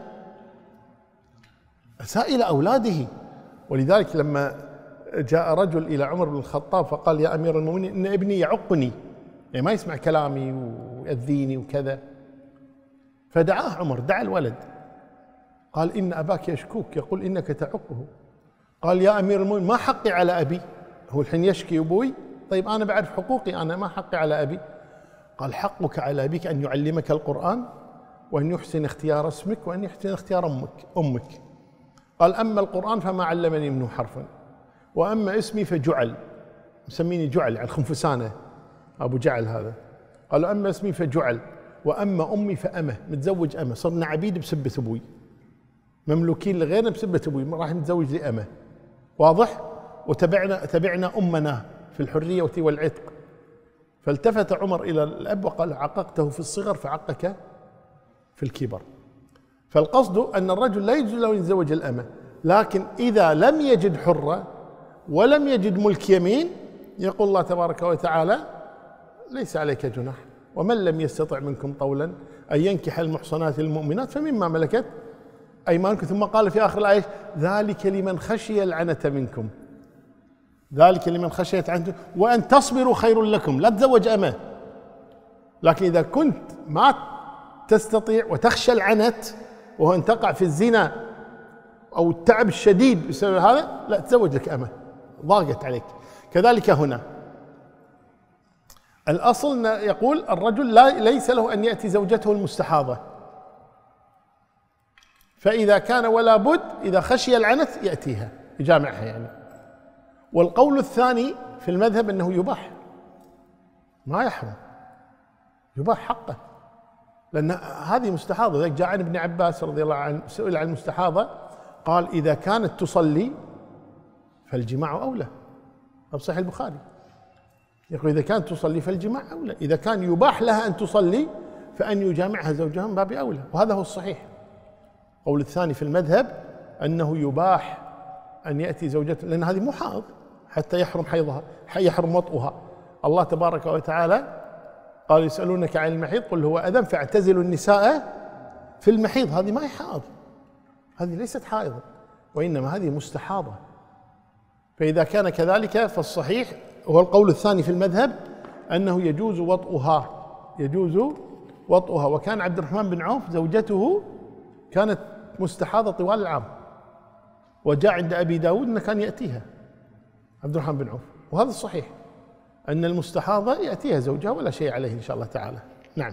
أساء إلى أولاده. ولذلك لما جاء رجل إلى عمر بن الخطاب فقال يا أمير المؤمنين إن ابني يعقني، يعني ما يسمع كلامي ويأذيني وكذا، فدعاه عمر، دعا الولد قال إن أباك يشكوك يقول إنك تعقه. قال يا أمير المؤمنين ما حقي على أبي؟ هو الحين يشكي أبوي، طيب أنا بعرف حقوقي، أنا ما حقي على أبي. قال حقك على أبيك أن يعلمك القرآن وأن يحسن اختيار اسمك وأن يحسن اختيار أمك أمك قال أما القرآن فما علمني منه حرفا، وأما اسمي فجعل، مسميني جعل يعني خنفسانة أبو جعل هذا. قال أما اسمي فجعل وأما أمي فأمه، متزوج أمه، صرنا عبيد بسبة أبوي، مملوكين لغيرنا بسبة أبوي، راح نتزوج لأمه. واضح؟ وتبعنا تبعنا أمنا في الحرية والعتق. فالتفت عمر إلى الأب وقال عققته في الصغر فعقك في الكبر. فالقصد أن الرجل لا يجوز له أن يتزوج الأمة، لكن إذا لم يجد حرة ولم يجد ملك يمين يقول الله تبارك وتعالى ليس عليك جناح ومن لم يستطع منكم طولا أن ينكح المحصنات المؤمنات فمما ملكت أيمانكم. ثم قال في آخر الآية ذلك لمن خشي العنة منكم، ذلك لمن خشيت عنه وأن تصبروا خير لكم. لا تزوج أمة، لكن إذا كنت ما تستطيع وتخشى العنت وهو أن تقع في الزنا أو التعب الشديد بسبب هذا لا تزوج لك أمة، ضاقت عليك. كذلك هنا الأصل يقول الرجل لا ليس له أن يأتي زوجته المستحاضة، فإذا كان ولا بد إذا خشي العنت يأتيها يجامعها يعني. والقول الثاني في المذهب أنه يباح، ما يحرم، يباح حقه، لأن هذه مستحاضة. جاء عن ابن عباس رضي الله عنه سئل عن المستحاضة قال إذا كانت تصلي فالجماع أولى، صحيح البخاري يقول إذا كانت تصلي فالجماع أولى، إذا كان يباح لها أن تصلي فأن يجامعها زوجها من باب أولى، وهذا هو الصحيح. القول الثاني في المذهب أنه يباح أن يأتي زوجته، لأن هذه مو حائض حتى يحرم حيضها يحرم وطئها. الله تبارك وتعالى قال يسألونك عن المحيض قل هو أذى فاعتزلوا النساء في المحيض، هذه ما هي حائض، هذه ليست حائض وإنما هذه مستحاضة. فإذا كان كذلك فالصحيح هو القول الثاني في المذهب أنه يجوز وطئها، يجوز وطئها. وكان عبد الرحمن بن عوف زوجته كانت مستحاضة طوال العام، وجاء عند أبي داود أنه كان يأتيها عبد الرحمن بن عوف، وهذا الصحيح أن المستحاضة يأتيها زوجها ولا شيء عليه إن شاء الله تعالى. نعم.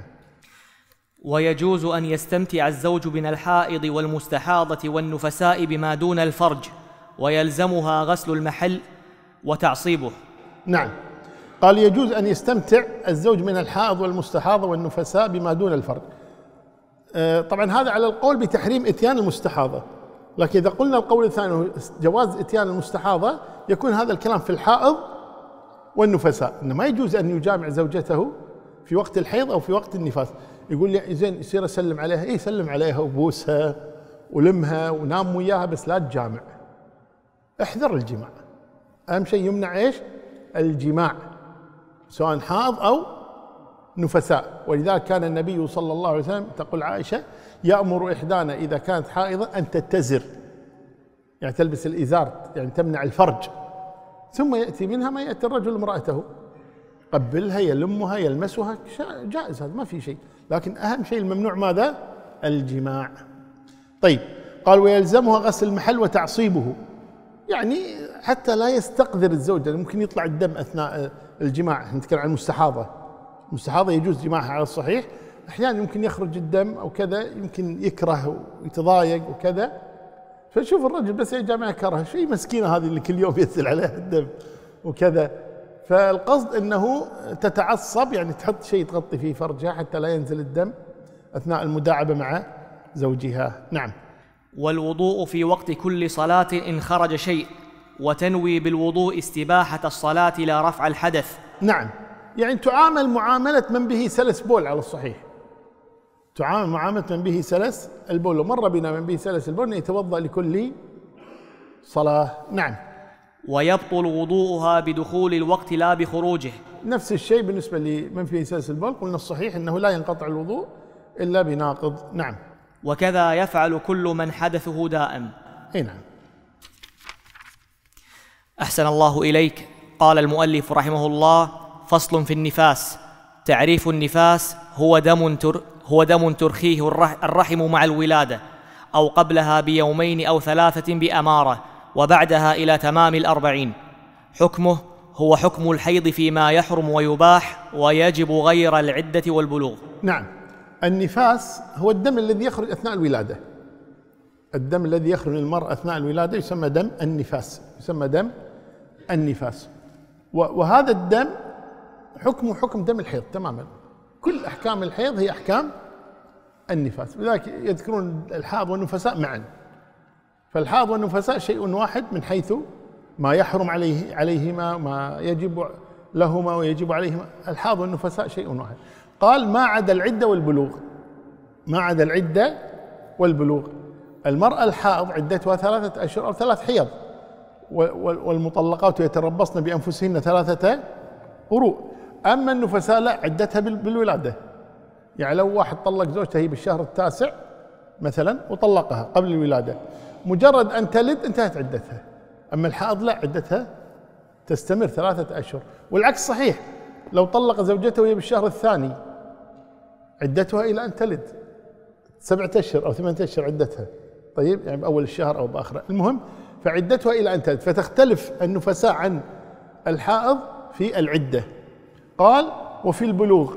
ويجوز أن يستمتع الزوج من الحائض والمستحاضة والنفساء بما دون الفرج ويلزمها غسل المحل وتعصيبه. نعم، قال يجوز أن يستمتع الزوج من الحائض والمستحاضة والنفساء بما دون الفرج. طبعا هذا على القول بتحريم إتيان المستحاضة، لكن إذا قلنا القول الثاني جواز إتيان المستحاضة يكون هذا الكلام في الحائض والنفساء، إنه ما يجوز أن يجامع زوجته في وقت الحيض أو في وقت النفاس. يقول لي زين يصير أسلم عليها، إيه سلم عليها وبوسها ولمها ونام وياها بس لا تجامع، احذر الجماع. أهم شيء يمنع إيش؟ الجماع سواء حائض أو نفساء. ولذلك كان النبي صلى الله عليه وسلم تقول عائشة يأمر إحدانا إذا كانت حائضة أن تتزر، يعني تلبس الإزار يعني تمنع الفرج، ثم يأتي منها ما يأتي الرجل امرأته، قبلها يلمها يلمسها جائز، هذا ما في شيء، لكن أهم شيء الممنوع ماذا؟ الجماع. طيب قال ويلزمها غسل المحل وتعصيبه، يعني حتى لا يستقذر الزوج، ممكن يطلع الدم أثناء الجماع. نتكلم عن المستحاضة، المستحاضة يجوز جماعها على الصحيح، أحيانا يمكن يخرج الدم أو كذا، يمكن يكره ويتضايق وكذا، فشوف الرجل بس يجامع كره شيء، مسكينة هذه اللي كل يوم ينزل عليها الدم وكذا. فالقصد أنه تتعصب، يعني تحط شيء تغطي فيه فرجها حتى لا ينزل الدم أثناء المداعبة مع زوجها. نعم. والوضوء في وقت كل صلاة إن خرج شيء وتنوي بالوضوء استباحة الصلاة لا رفع الحدث. نعم، يعني تعامل معاملة من به سلس بول على الصحيح، تعامل معاملة من به سلس البول، ومر بنا من به سلس البول يتوضأ لكل صلاة. نعم. ويبطل وضوءها بدخول الوقت لا بخروجه. نفس الشيء بالنسبة لمن فيه سلس البول، قلنا الصحيح أنه لا ينقطع الوضوء إلا بناقض. نعم. وكذا يفعل كل من حدثه دائم. أي نعم. أحسن الله إليك. قال المؤلف رحمه الله: فصل في النفاس. تعريف النفاس: هو دم تر هو دم ترخيه الرحم مع الولادة، أو قبلها بيومين أو ثلاثة بأمارة، وبعدها إلى تمام الأربعين. حكمه: هو حكم الحيض فيما يحرم ويباح ويجب غير العدة والبلوغ. نعم. النفاس هو الدم الذي يخرج أثناء الولادة. الدم الذي يخرج من المرأة أثناء الولادة يسمى دم النفاس، يسمى دم النفاس. وهذا الدم حكمه حكم دم الحيض تماما، كل أحكام الحيض هي أحكام النفاس، لذلك يذكرون الحائض والنفساء معا. فالحائض والنفساء شيء واحد من حيث ما يحرم عليه عليهما، ما يجب لهما ويجب عليهما. الحائض والنفساء شيء واحد. قال: ما عدا العدة والبلوغ، ما عدا العدة والبلوغ. المرأة الحائض عدتها ثلاثة أشهر أو ثلاث حيض، والمطلقات يتربصن بأنفسهن ثلاثة قروء. أما النفساء لا، عدتها بالولادة. يعني لو واحد طلق زوجته هي بالشهر التاسع مثلا وطلقها قبل الولادة، مجرد أن تلد انتهت عدتها. أما الحائض لا، عدتها تستمر ثلاثة أشهر. والعكس صحيح، لو طلق زوجته وهي بالشهر الثاني عدتها إلى أن تلد، سبعة أشهر أو ثمانية أشهر عدتها. طيب، يعني بأول الشهر أو بآخره، المهم فعدتها إلى أن تلد. فتختلف النفساء عن الحائض في العدة. قال: وفي البلوغ،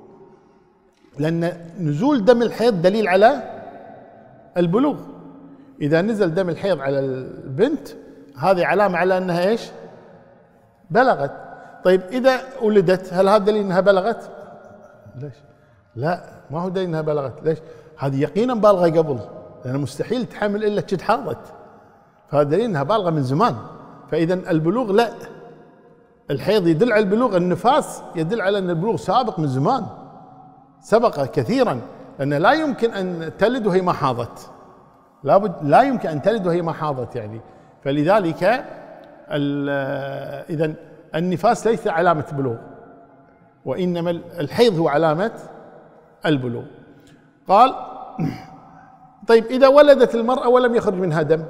لأن نزول دم الحيض دليل على البلوغ. إذا نزل دم الحيض على البنت هذه علامة على أنها إيش؟ بلغت. طيب إذا ولدت هل هذا دليل أنها بلغت؟ ليش؟ لا، ما هو دليل أنها بلغت. ليش؟ هذه يقينا بالغة قبل، لأن مستحيل تحمل إلا تشد حاضت، فهذا دليل أنها بالغة من زمان. فإذا البلوغ لا، الحيض يدل على البلوغ، النفاس يدل على أن البلوغ سابق من زمان، سبق كثيرا، لأن لا يمكن أن تلد وهي ما حاضت، لابد لا يمكن أن تلد وهي ما حاضت يعني. فلذلك إذن النفاس ليس علامة بلوغ، وإنما الحيض هو علامة البلوغ. قال: طيب إذا ولدت المرأة ولم يخرج منها دم،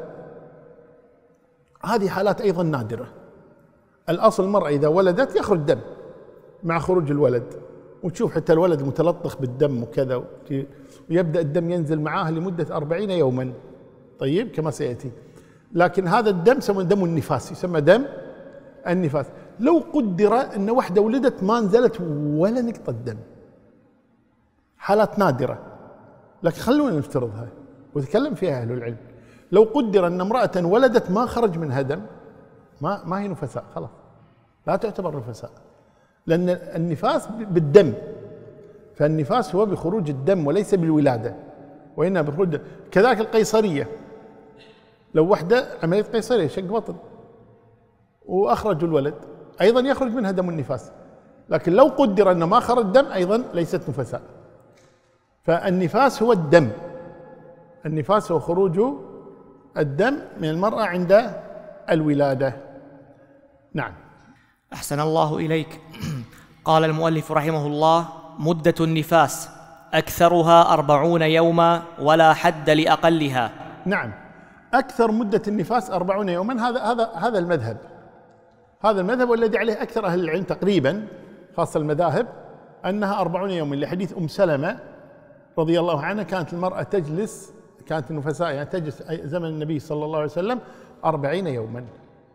هذه حالات أيضا نادرة. الأصل المرأة إذا ولدت يخرج دم مع خروج الولد، وتشوف حتى الولد متلطخ بالدم وكذا، ويبدأ الدم ينزل معاه لمدة أربعين يوما. طيب، كما سيأتي. لكن هذا الدم يسمى دم النفاس، يسمى دم النفاس. لو قدر أن واحدة ولدت ما نزلت ولا نقطة دم، حالات نادرة، لكن خلونا نفترضها وتكلم فيها أهل العلم. لو قدر أن امرأة ولدت ما خرج منها دم، ما ما هي نفساء، خلاص لا تعتبر نفساء، لأن النفاس بالدم، فالنفاس هو بخروج الدم وليس بالولادة، وإنما بخروج الدم. كذلك القيصرية، لو وحدة عملية قيصرية شق بطن وأخرجوا الولد أيضا يخرج منها دم النفاس، لكن لو قدر أن ما خرج دم أيضا ليست نفساء. فالنفاس هو الدم، النفاس هو خروج الدم من المرأة عند الولادة. نعم. أحسن الله إليك. قال المؤلف رحمه الله: مدة النفاس أكثرها أربعون يوما ولا حد لأقلها. نعم، أكثر مدة النفاس أربعون يوما، هذا هذا هذا المذهب، هذا المذهب والذي عليه أكثر أهل العلم تقريبا، خاصة المذاهب، أنها أربعون يوما، لحديث أم سلمة رضي الله عنها، كانت المرأة تجلس، كانت النفساء يعني تجلس زمن النبي صلى الله عليه وسلم أربعين يوما.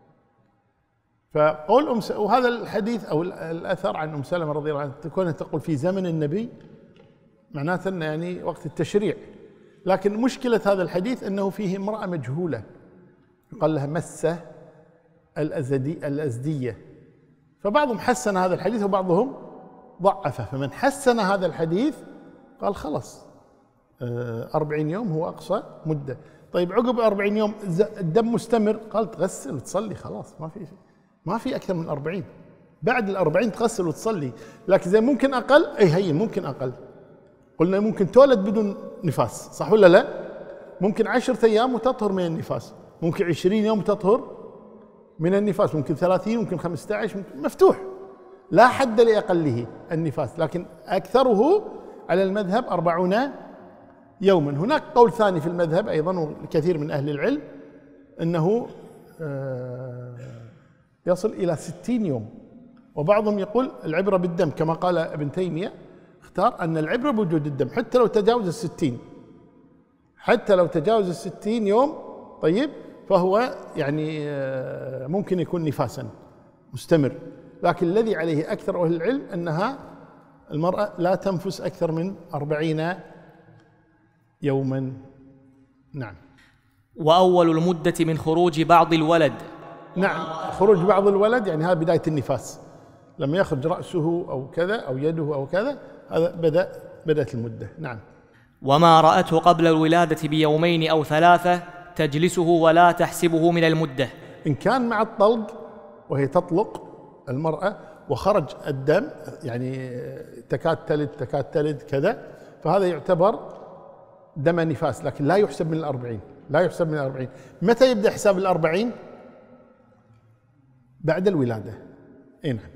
فقول أم س... وهذا الحديث أو الأثر عن أم سلمة رضي الله عنها تكون تقول في زمن النبي، معناته أنه يعني وقت التشريع. لكن مشكلة هذا الحديث أنه فيه امرأة مجهولة قال لها مسة الأزدي الأزدية، فبعضهم حسن هذا الحديث وبعضهم ضعفه. فمن حسن هذا الحديث قال خلص أربعين يوم هو أقصى مدة، طيب عقب أربعين يوم الدم مستمر، قال تغسل وتصلي خلاص، ما في شيء، ما في أكثر من أربعين. بعد الأربعين تغسل وتصلي. لكن زي ممكن أقل، أي هي ممكن أقل. قلنا ممكن تولد بدون نفاس، صح ولا لا؟ ممكن عشرة أيام وتطهر من النفاس، ممكن عشرين يوم تطهر من النفاس، ممكن ثلاثين، ممكن خمسة عشر، ممكن مفتوح، لا حد لأقله النفاس. لكن أكثره على المذهب أربعون يوما. هناك قول ثاني في المذهب أيضا وكثير من أهل العلم أنه يصل إلى ستين يوم، وبعضهم يقول العبرة بالدم كما قال ابن تيمية، اختار أن العبرة بوجود الدم حتى لو تجاوز الستين، حتى لو تجاوز الستين يوم. طيب فهو يعني ممكن يكون نفاسا مستمر. لكن الذي عليه أكثر أهل العلم أنها المرأة لا تنفس أكثر من أربعين يوما. نعم. وأول المدة من خروج بعض الولد. نعم، خروج بعض الولد يعني هذا بداية النفاس، لما يخرج رأسه أو كذا أو يده أو كذا، هذا بدأ بدأت المدة. نعم. وما رأته قبل الولادة بيومين أو ثلاثة تجلسه ولا تحسبه من المدة. إن كان مع الطلق وهي تطلق المرأة وخرج الدم، يعني تكاد تلد تكاد تلد كذا، فهذا يعتبر دم نفاس، لكن لا يحسب من الأربعين، لا يحسب من الأربعين. متى يبدأ حساب الأربعين؟ بعد الولادة. إيه نعم.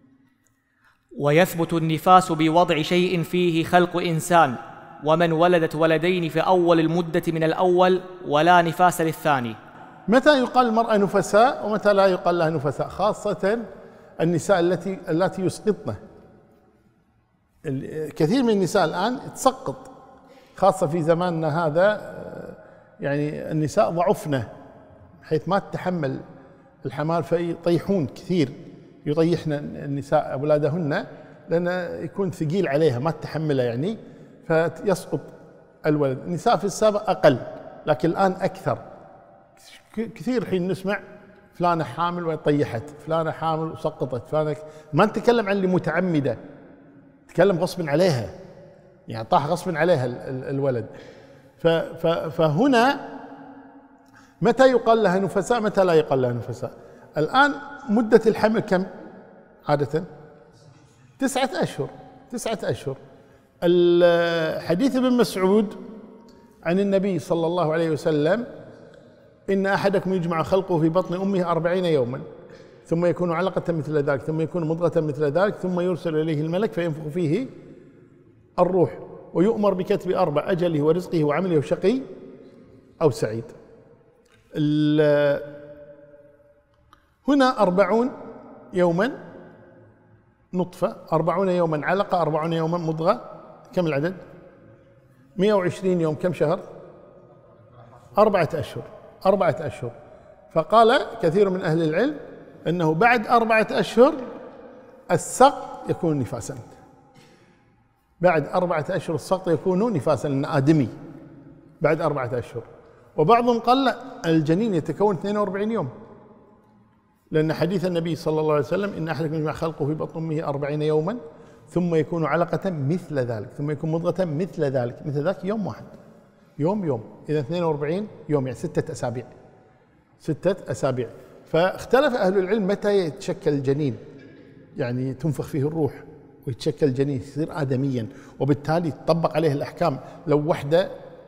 ويثبت النفاس بوضع شيء فيه خلق إنسان، ومن ولدت ولدين في أول المدة من الأول ولا نفاس للثاني. متى يقال المرأة نفساء ومتى لا يقال لها نفساء؟ خاصة النساء التي التي يسقطن. كثير من النساء الآن تسقط، خاصة في زماننا هذا، يعني النساء ضعفنا بحيث ما تتحمل الحمال فيطيحون كثير، يطيحن النساء أولادهن لأن يكون ثقيل عليها ما تتحمله يعني، فيسقط الولد. النساء في السابق أقل لكن الآن أكثر كثير. حين نسمع فلانة حامل وطيحت، فلانة حامل وسقطت، فلانة، ما نتكلم عن اللي متعمدة، نتكلم غصب عليها، يعني طاح غصب عليها الولد. فهنا متى يقال لها نفساء متى لا يقال لها نفساء؟ الآن مدة الحمل كم عادة؟ تسعة أشهر. تسعة أشهر. الحديث ابن مسعود عن النبي صلى الله عليه وسلم: إن أحدكم يجمع خلقه في بطن أمه أربعين يوما ثم يكون علقة مثل ذلك ثم يكون مضغة مثل ذلك ثم يرسل إليه الملك فينفخ فيه الروح ويؤمر بكتب أربع: أجله ورزقه وعمله وشقي أو سعيد. هنا أربعون يوما نطفة، أربعون يوما علقة، أربعون يوما مضغة، كم العدد؟ مئة وعشرين يوم، كم شهر؟ أربعة أشهر. أربعة أشهر. فقال كثير من أهل العلم أنه بعد أربعة أشهر السقط يكون نفاسا، بعد أربعة أشهر السقط يكون نفاسا لأنه آدمي بعد أربعة أشهر. وبعضهم قال لا، الجنين يتكون اثنين وأربعين يوم، لأن حديث النبي صلى الله عليه وسلم: إن أحدكم يجمع خلقه في بطن أمه أربعين يوما ثم يكون علقة مثل ذلك ثم يكون مضغة مثل ذلك، مثل ذلك يوم واحد، يوم يوم، إذا اثنين وأربعين يوم يعني ستة أسابيع، ستة أسابيع. فاختلف أهل العلم متى يتشكل الجنين، يعني تنفخ فيه الروح ويتشكل الجنين يصير آدميا، وبالتالي تطبق عليه الأحكام. لو وحدة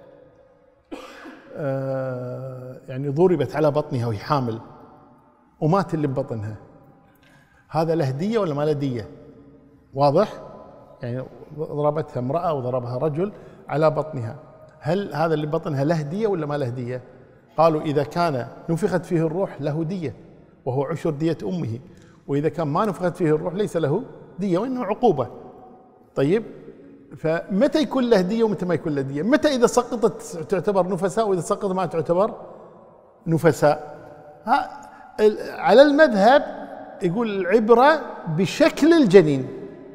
آه يعني ضربت على بطنها وهي حامل ومات اللي ببطنها، هذا له دية ولا ما له دية؟ واضح؟ يعني ضربتها امرأة وضربها رجل على بطنها، هل هذا اللي ببطنها له دية ولا ما له دية؟ قالوا إذا كان نفخت فيه الروح له دية وهو عشر دية أمه، وإذا كان ما نفخت فيه الروح ليس له دية وإنه عقوبة. طيب، فمتى يكون له دية ومتى ما يكون له دية؟ متى إذا سقطت تعتبر نفساء وإذا سقطت ما تعتبر نفساء؟ على المذهب يقول العبرة بشكل الجنين،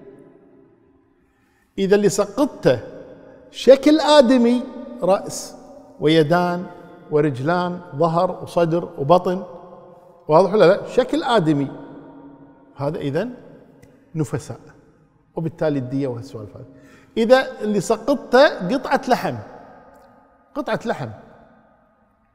إذا اللي سقطته شكل آدمي، رأس ويدان ورجلان ظهر وصدر وبطن، واضح ولا لا؟ شكل آدمي، هذا إذن نفساء، وبالتالي الدية وهالسوالف هذه. إذا اللي سقطته قطعة لحم، قطعة لحم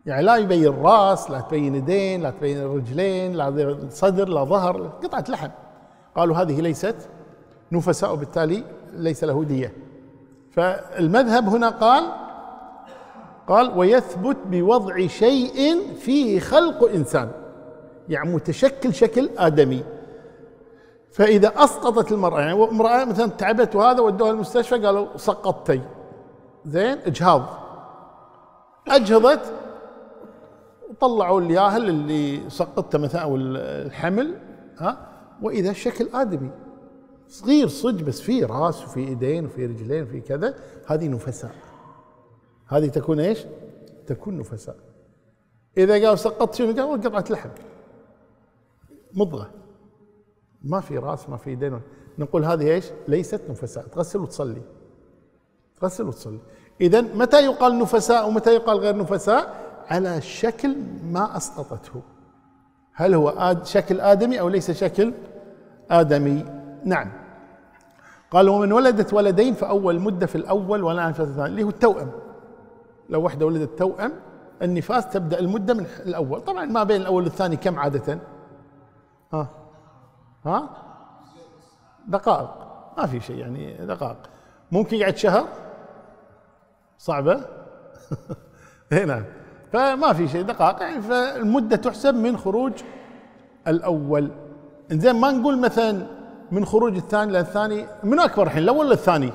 يعني لا يبين راس، لا تبين يدين، لا تبين الرجلين، لا صدر، لا ظهر، قطعة لحم. قالوا هذه ليست نفساء وبالتالي ليس له دية. فالمذهب هنا قال قال ويثبت بوضع شيء فيه خلق إنسان، يعني متشكل شكل آدمي. فإذا أسقطت المرأة، يعني امرأة مثلا تعبت وهذا ودوها المستشفى قالوا سقطتي، زين، إجهاض، أجهضت، طلعوا الياهل اللي سقطته مثلا أو الحمل، ها، وإذا الشكل آدمي صغير صج بس فيه راس وفي ايدين وفي رجلين وفي كذا، هذه نفساء. هذه تكون ايش؟ تكون نفساء. اذا قالوا سقطت شنو؟ قالوا قطعة لحم مضغة، ما في راس ما في ايدين، نقول هذه ايش؟ ليست نفساء، تغسل وتصلي، تغسل وتصلي. اذا متى يقال نفساء ومتى يقال غير نفساء؟ على الشكل ما اسقطته، هل هو آد شكل آدمي أو ليس شكل آدمي؟ نعم. قال ومن ولدت ولدين فأول مدة في الأول ولا نفاس الثاني، اللي هو التوأم. لو وحدة ولدت توأم النفاس تبدأ المدة من الأول. طبعا ما بين الأول والثاني كم عادة؟ ها ها دقائق، ما في شيء يعني دقائق. ممكن يقعد شهر، صعبة هنا، فما في شيء دقائق يعني. فالمدة تحسب من خروج الأول. إنزين ما نقول مثلا من خروج الثاني للثاني. منو أكبر الحين، الأول ولا الثاني؟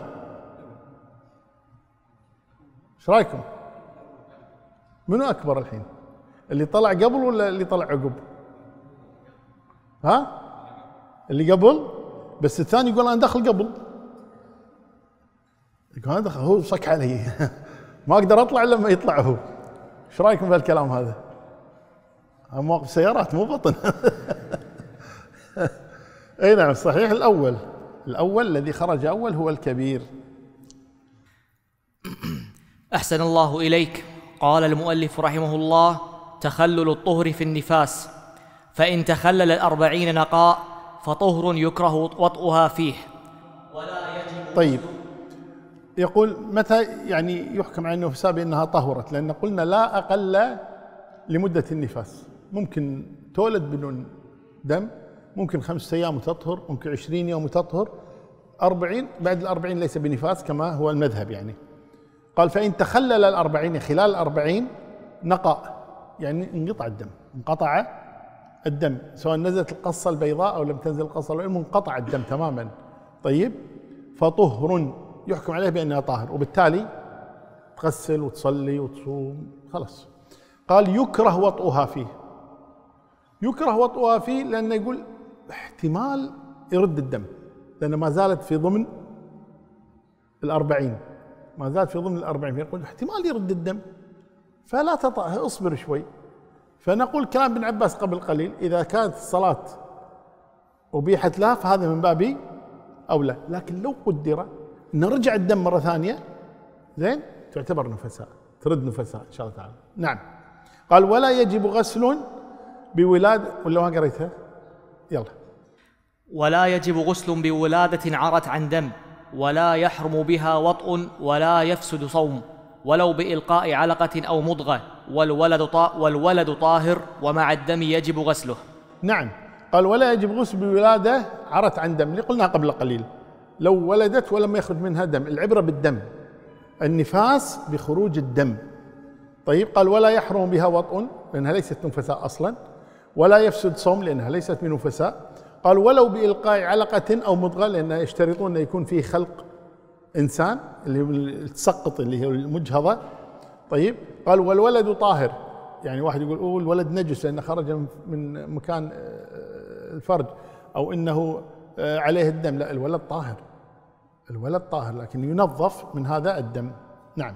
ايش رايكم؟ منو أكبر الحين؟ اللي طلع قبل ولا اللي طلع عقب؟ ها؟ اللي قبل، بس الثاني يقول أنا دخل قبل. يقول أنا دخل، هو صك علي ما أقدر أطلع إلا لما يطلع هو. ايش رايكم بهالكلام هذا؟ مواقف سيارات مو بطن اي نعم صحيح. الاول الاول الذي خرج اول هو الكبير. احسن الله اليك. قال المؤلف رحمه الله: تخلل الطهر في النفاس، فان تخلل الاربعين نقاء فطهر يكره وطئها فيه ولا يجب. طيب يقول متى يعني يحكم على النفساء بانها طهرت؟ لان قلنا لا اقل لمده النفاس، ممكن تولد بدون دم، ممكن خمسة أيام وتطهر، ممكن عشرين يوم وتطهر، أربعين بعد الأربعين ليس بنفاس كما هو المذهب يعني. قال فإن تخلل الأربعين خلال الأربعين نقاء، يعني انقطع الدم، انقطع الدم، سواء نزلت القصة البيضاء أو لم تنزل القصة البيضاء، انقطع الدم تماما. طيب فطهر يحكم عليه بأنها طاهر، وبالتالي تغسل وتصلي وتصوم خلاص. قال يكره وطئها فيه. يكره وطئها فيه لأنه يقول احتمال يرد الدم، لأن ما زالت في ضمن الأربعين، ما زالت في ضمن الأربعين، فيقول احتمال يرد الدم فلا تطأها، اصبر شوي. فنقول كلام ابن عباس قبل قليل: إذا كانت الصلاة أبيحت لها فهذا من باب أولى، لكن لو قدر أن رجع الدم مرة ثانية زين تعتبر نفساء، ترد نفساء إن شاء الله تعالى. نعم. قال ولا يجب غسل بولادة، ولا ما قريتها؟ يلا. ولا يجب غسل بولادة عرت عن دم، ولا يحرم بها وطء، ولا يفسد صوم ولو بإلقاء علقة أو مضغة، والولد طا والولد طاهر ومع الدم يجب غسله. نعم. قال ولا يجب غسل بولادة عرت عن دم، اللي قلناها قبل قليل، لو ولدت ولم يخرج منها دم، العبرة بالدم، النفاس بخروج الدم. طيب قال ولا يحرم بها وطء لأنها ليست نفساء أصلا، ولا يفسد صوم لأنها ليست من نفساء. قال ولو بإلقاء علقة أو مضغة، لأن يشترطون أن يكون فيه خلق إنسان اللي هو التسقط اللي هي المجهضة. طيب قال والولد طاهر، يعني واحد يقول أوه الولد نجس لأنه خرج من مكان الفرج، أو إنه عليه الدم، لا، الولد طاهر، الولد طاهر لكن ينظف من هذا الدم. نعم.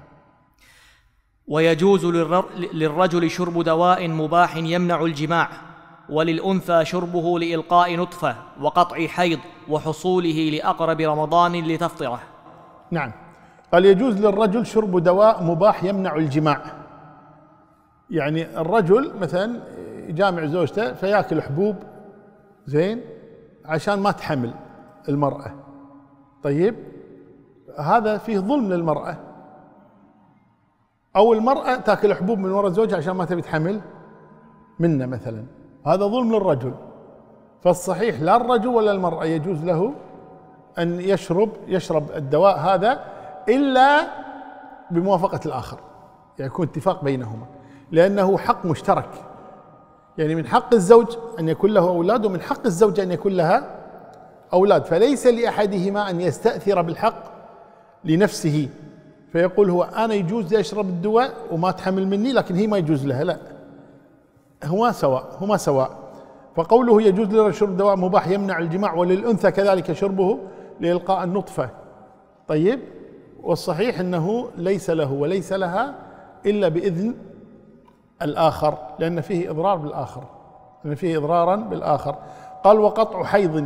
ويجوز للرجل شرب دواء مباح يمنع الجماع، وللأنثى شربه لإلقاء نطفة وقطع حيض وحصوله لأقرب رمضان لتفطره. نعم. قال يجوز للرجل شرب دواء مباح يمنع الجماع، يعني الرجل مثلا يجامع زوجته فياكل حبوب زين عشان ما تحمل المرأة. طيب هذا فيه ظلم للمرأة، أو المرأة تاكل حبوب من وراء زوجها عشان ما تبي تحمل منه مثلا، هذا ظلم للرجل. فالصحيح لا الرجل ولا المرأة يجوز له أن يشرب يشرب الدواء هذا إلا بموافقة الآخر، يعني يكون اتفاق بينهما، لأنه حق مشترك. يعني من حق الزوج أن يكون له أولاد، ومن حق الزوجة أن يكون لها أولاد، فليس لأحدهما أن يستأثر بالحق لنفسه فيقول هو أنا يجوز لي أشرب الدواء وما تحمل مني، لكن هي ما يجوز لها، لا، هما سواء هما سواء. فقوله يجوز للرجل شرب الدواء مباح يمنع الجماع، وللأنثى كذلك شربه لإلقاء النطفة. طيب، والصحيح أنه ليس له وليس لها إلا بإذن الآخر، لأن فيه إضرار بالآخر، لأن فيه إضرارا بالآخر. قال وقطع حيض،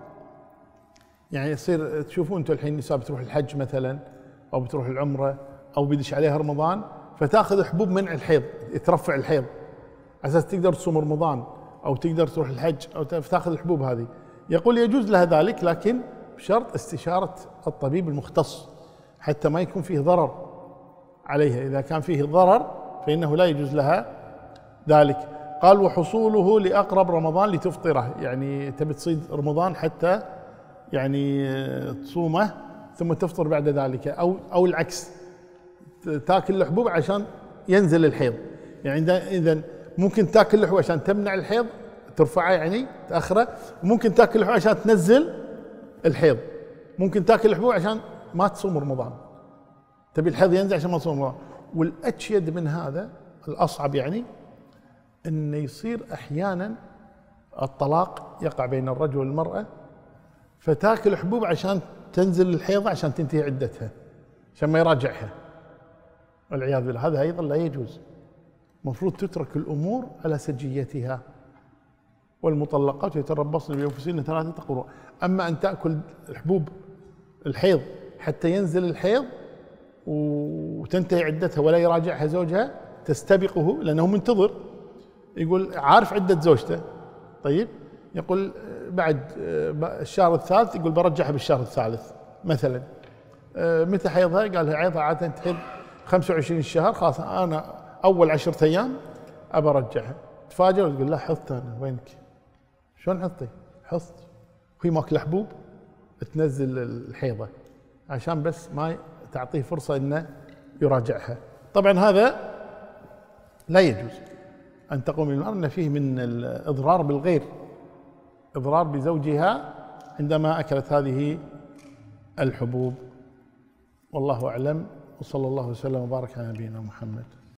يعني يصير تشوفون أنتم الحين النساء بتروح الحج مثلا أو بتروح العمرة أو بيدش عليها رمضان، فتاخذ حبوب منع الحيض ترفع الحيض على أساس تقدر تصوم رمضان أو تقدر تروح الحج أو تاخذ الحبوب هذه. يقول يجوز لها ذلك، لكن بشرط استشارة الطبيب المختص حتى ما يكون فيه ضرر عليها. إذا كان فيه ضرر فإنه لا يجوز لها ذلك. قال وحصوله لأقرب رمضان لتفطره، يعني تبي تصيد رمضان حتى يعني تصومه ثم تفطر بعد ذلك، أو أو العكس، تاكل الحبوب عشان ينزل الحيض. يعني إذا ممكن تاكل الحبوب عشان تمنع الحيض ترفعه، يعني تأخره، وممكن تاكل الحبوب عشان تنزل الحيض، ممكن تاكل الحبوب عشان ما تصوم رمضان، تبي الحيض ينزل عشان ما تصوم رمضان. والأشيد من هذا الأصعب يعني أن يصير أحيانا الطلاق يقع بين الرجل والمرأة، فتاكل حبوب عشان تنزل الحيض عشان تنتهي عدتها عشان ما يراجعها، والعياذ بالله. هذا أيضا لا يجوز، مفروض تترك الأمور على سجيتها. والمطلقات يتربصن بأنفسهن ثلاثة قروء. أما أن تأكل حبوب الحيض حتى ينزل الحيض وتنتهي عدتها ولا يراجعها زوجها، تستبقه لأنه منتظر، يقول عارف عدة زوجته، طيب يقول بعد الشهر الثالث يقول برجعها بالشهر الثالث مثلا. متى حيضها؟ قال لها حيضها عادة تحيض خمسة وعشرين الشهر، خلاص أنا أول عشرة أيام أبى أرجعها. تفاجأ وتقول لا حظت أنا، وينك؟ شلون حظتي؟ حظت هي ماكله حبوب تنزل الحيضة عشان بس ما تعطيه فرصة إنه يراجعها. طبعا هذا لا يجوز أن تقوم المرأة، أن فيه من الإضرار بالغير، إضرار بزوجها عندما أكلت هذه الحبوب. والله أعلم، وصلى الله وسلم وبارك على نبينا محمد.